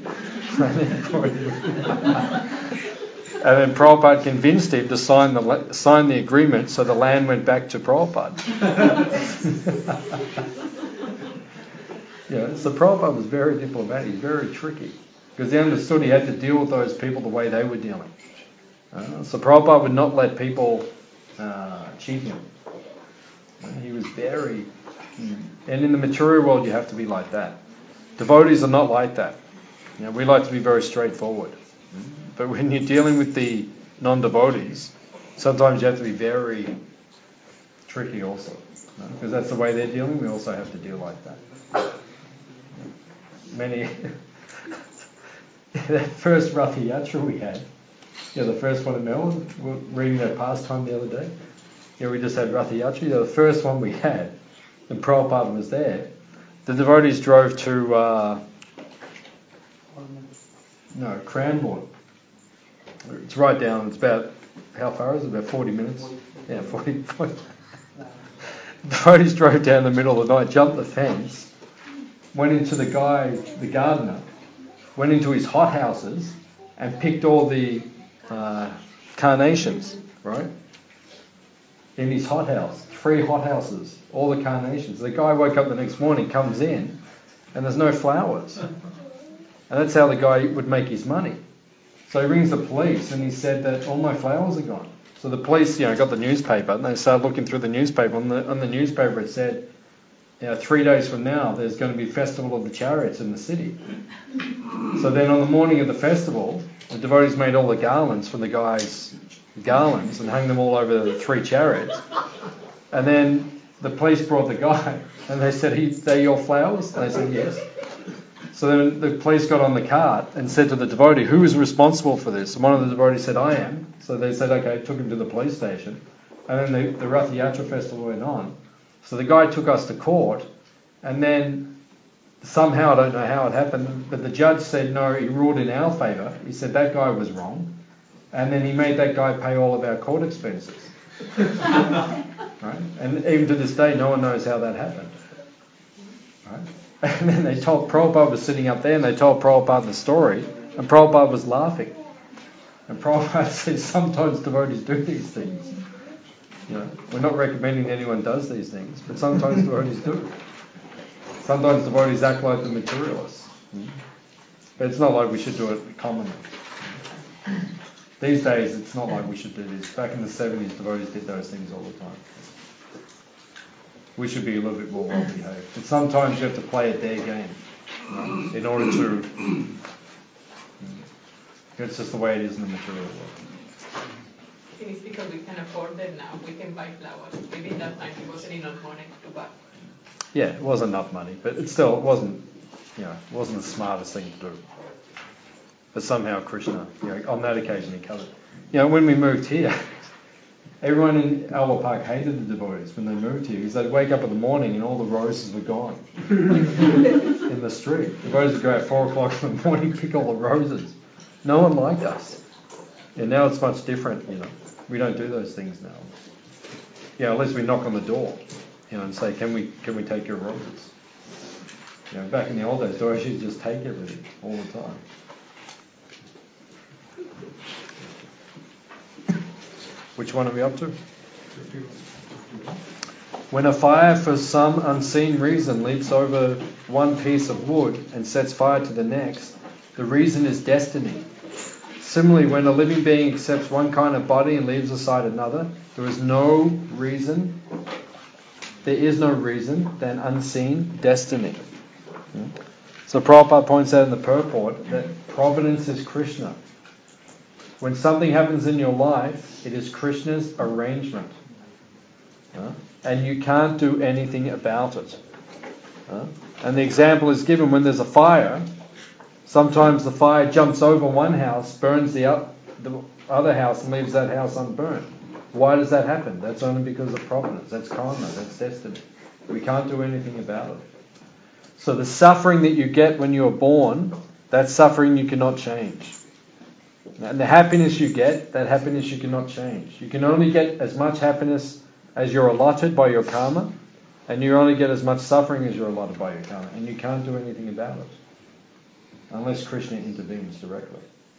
And then Prabhupada convinced him to sign the sign the agreement, so the land went back to Prabhupada. Yeah, so Prabhupada was very diplomatic, very tricky, because he understood he had to deal with those people the way they were dealing. Uh, so Prabhupada would not let people uh, cheat him. Uh, he was very... And in the material world, you have to be like that. Devotees are not like that. You know, we like to be very straightforward. But when you're dealing with the non-devotees, sometimes you have to be very tricky also. No? Because that's the way they're dealing, we also have to deal like that. Many... that first Rath Yatra we had, yeah, the first one in Melbourne, we were reading that pastime the other day. Yeah, we just had Rath Yatra, yeah, the first one we had, and Prabhupada was there. The devotees drove to, uh, no, Cranbourne. It's right down, it's about, how far is it? About forty minutes? Yeah, forty. forty. The devotees drove down the middle of the night, jumped the fence, went into the guy, the gardener, went into his hothouses and picked all the uh, carnations, right? In his hothouse, three hothouses, all the carnations. The guy woke up the next morning, comes in, and there's no flowers. And that's how the guy would make his money. So he rings the police and he said that all my flowers are gone. So the police, you know, got the newspaper and they started looking through the newspaper. On the on the newspaper it said, you know, three days from now there's going to be a festival of the chariots in the city. So then on the morning of the festival, the devotees made all the garlands from the guy's garlands and hung them all over the three chariots. And then the police brought the guy and they said, "Are they your flowers?" And they said, "Yes." So then the police got on the cart and said to the devotee, "Who is responsible for this?" And one of the devotees said, "I am." So they said, okay, took him to the police station. And then the, the Rath Yatra festival went on. So the guy took us to court, and then somehow, I don't know how it happened, but the judge said no, he ruled in our favour. He said that guy was wrong. And then he made that guy pay all of our court expenses. Right? And even to this day, no one knows how that happened. Right? And then they told, Prabhupada was sitting up there and they told Prabhupada the story, and Prabhupada was laughing. And Prabhupada says sometimes devotees do these things. You know, we're not recommending anyone does these things, but sometimes devotees do. Sometimes devotees act like the materialists. But it's not like we should do it commonly. These days it's not like we should do this. Back in the seventies, devotees did those things all the time. We should be a little bit more well behaved. But sometimes you have to play at their game, right, in order to... It's just the way it is in the material world. I think it's because we can afford them now. We can buy flowers. Maybe in that time it wasn't enough money to buy. Yeah, it wasn't enough money, but it still it wasn't, you know, it wasn't the smartest thing to do. But somehow Krishna, you know, on that occasion he covered. You know, when we moved here, everyone in Albert Park hated the devotees when they moved here, because they'd wake up in the morning and all the roses were gone in the street. The devotees would go at four o'clock in the morning, pick all the roses. No one liked us. And now it's much different, you know. We don't do those things now. Yeah, unless we knock on the door, you know, and say, can we can we take your robes? You know, back in the old days, Doroshi would just take everything all the time. Which one are we up to? When a fire for some unseen reason leaps over one piece of wood and sets fire to the next, the reason is destiny. Similarly, when a living being accepts one kind of body and leaves aside another, there is no reason, there is no reason than unseen destiny. So Prabhupada points out in the purport that providence is Krishna. When something happens in your life, it is Krishna's arrangement. Uh, and you can't do anything about it. Uh, and the example is given when there's a fire. Sometimes the fire jumps over one house, burns the, up, the other house and leaves that house unburnt. Why does that happen? That's only because of providence. That's karma. That's destiny. We can't do anything about it. So the suffering that you get when you're born, that suffering you cannot change. And the happiness you get, that happiness you cannot change. You can only get as much happiness as you're allotted by your karma, and you only get as much suffering as you're allotted by your karma, and you can't do anything about it unless Krishna intervenes directly.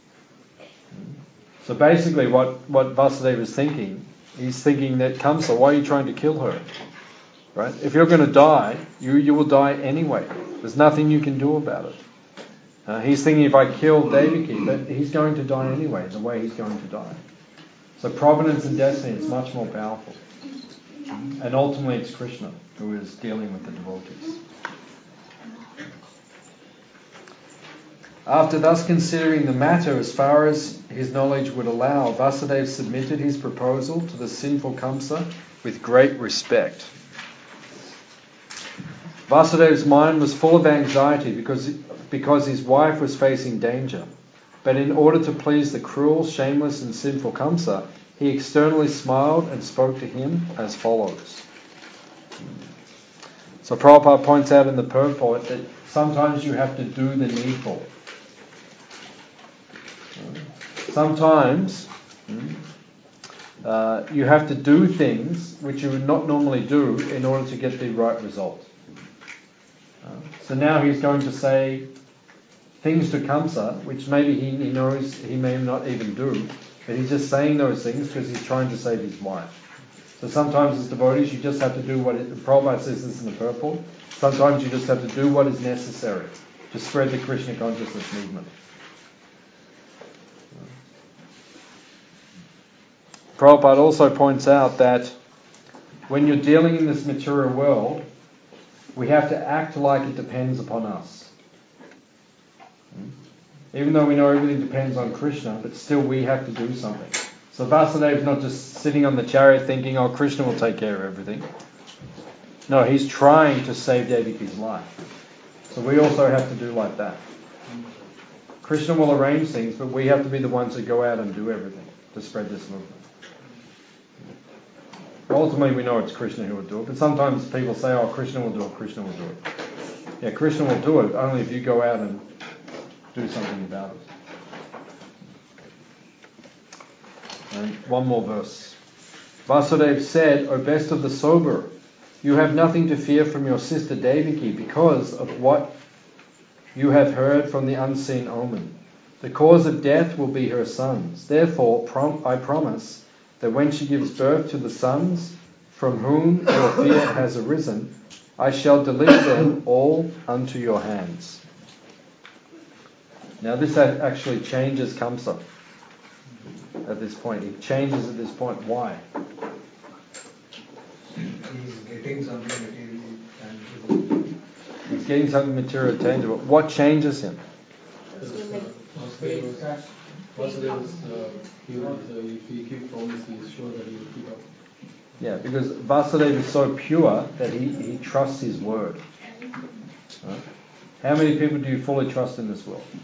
So basically what, what Vasudeva is thinking, he's thinking that Kamsa, why are you trying to kill her? Right? If you're going to die, you, you will die anyway. There's nothing you can do about it. Uh, he's thinking if I kill Devaki, but he's going to die anyway, the way he's going to die. So providence and destiny is much more powerful. And ultimately it's Krishna who is dealing with the devotees. After thus considering the matter as far as his knowledge would allow, Vasudeva submitted his proposal to the sinful Kamsa with great respect. Vasudeva's mind was full of anxiety because, because his wife was facing danger. But in order to please the cruel, shameless and sinful Kamsa, he externally smiled and spoke to him as follows. So Prabhupada points out in the purport that sometimes you have to do the needful. Sometimes uh, you have to do things which you would not normally do in order to get the right result. Uh, so now he's going to say things to Kamsa which maybe he, he knows he may not even do, but he's just saying those things because he's trying to save his wife. So sometimes as devotees you just have to do what it, Prabhupada says this in the purport, sometimes you just have to do what is necessary to spread the Krishna consciousness movement. Prabhupada also points out that when you're dealing in this material world, we have to act like it depends upon us. Even though we know everything depends on Krishna, but still we have to do something. So Vasudeva is not just sitting on the chariot thinking, oh, Krishna will take care of everything. No, he's trying to save Devaki's life. So we also have to do like that. Krishna will arrange things, but we have to be the ones that go out and do everything to spread this movement. Ultimately, we know it's Krishna who will do it, but sometimes people say, oh, Krishna will do it, Krishna will do it. Yeah, Krishna will do it only if you go out and do something about it. And one more verse. Vasudeva said, O best of the sober, you have nothing to fear from your sister Devaki because of what you have heard from the unseen omen. The cause of death will be her sons. Therefore, prom- I promise that when she gives birth to the sons from whom your fear has arisen, I shall deliver them all unto your hands. Now this actually changes Kamsa at this point. It changes at this point. Why? He's getting something materially tangible. He's getting something material tangible. What changes him? Vasudeva's, uh, he was, uh, if he keeps promise, he is sure that he will keep up. Yeah, because Vasudeva is so pure that he, he trusts his word. Right? How many people do you fully trust in this world?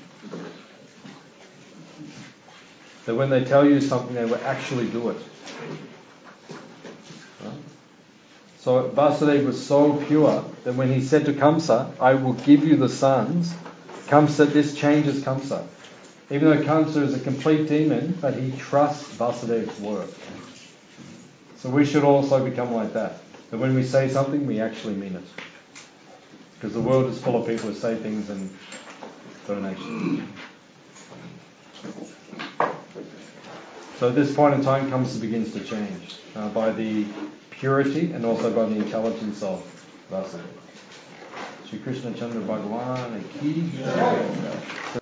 That when they tell you something, they will actually do it. Right? So Vasudeva was so pure that when he said to Kamsa, I will give you the sons, Kamsa, this changes Kamsa. Even though Kamsa is a complete demon, but he trusts Vasudeva's word. So we should also become like that. That when we say something, we actually mean it. Because the world is full of people who say things and don't actually. So at this point in time, Kamsa begins to change uh, by the purity and also by the intelligence of Vasudeva. Shri Krishna Chandra Bhagavan ki jai.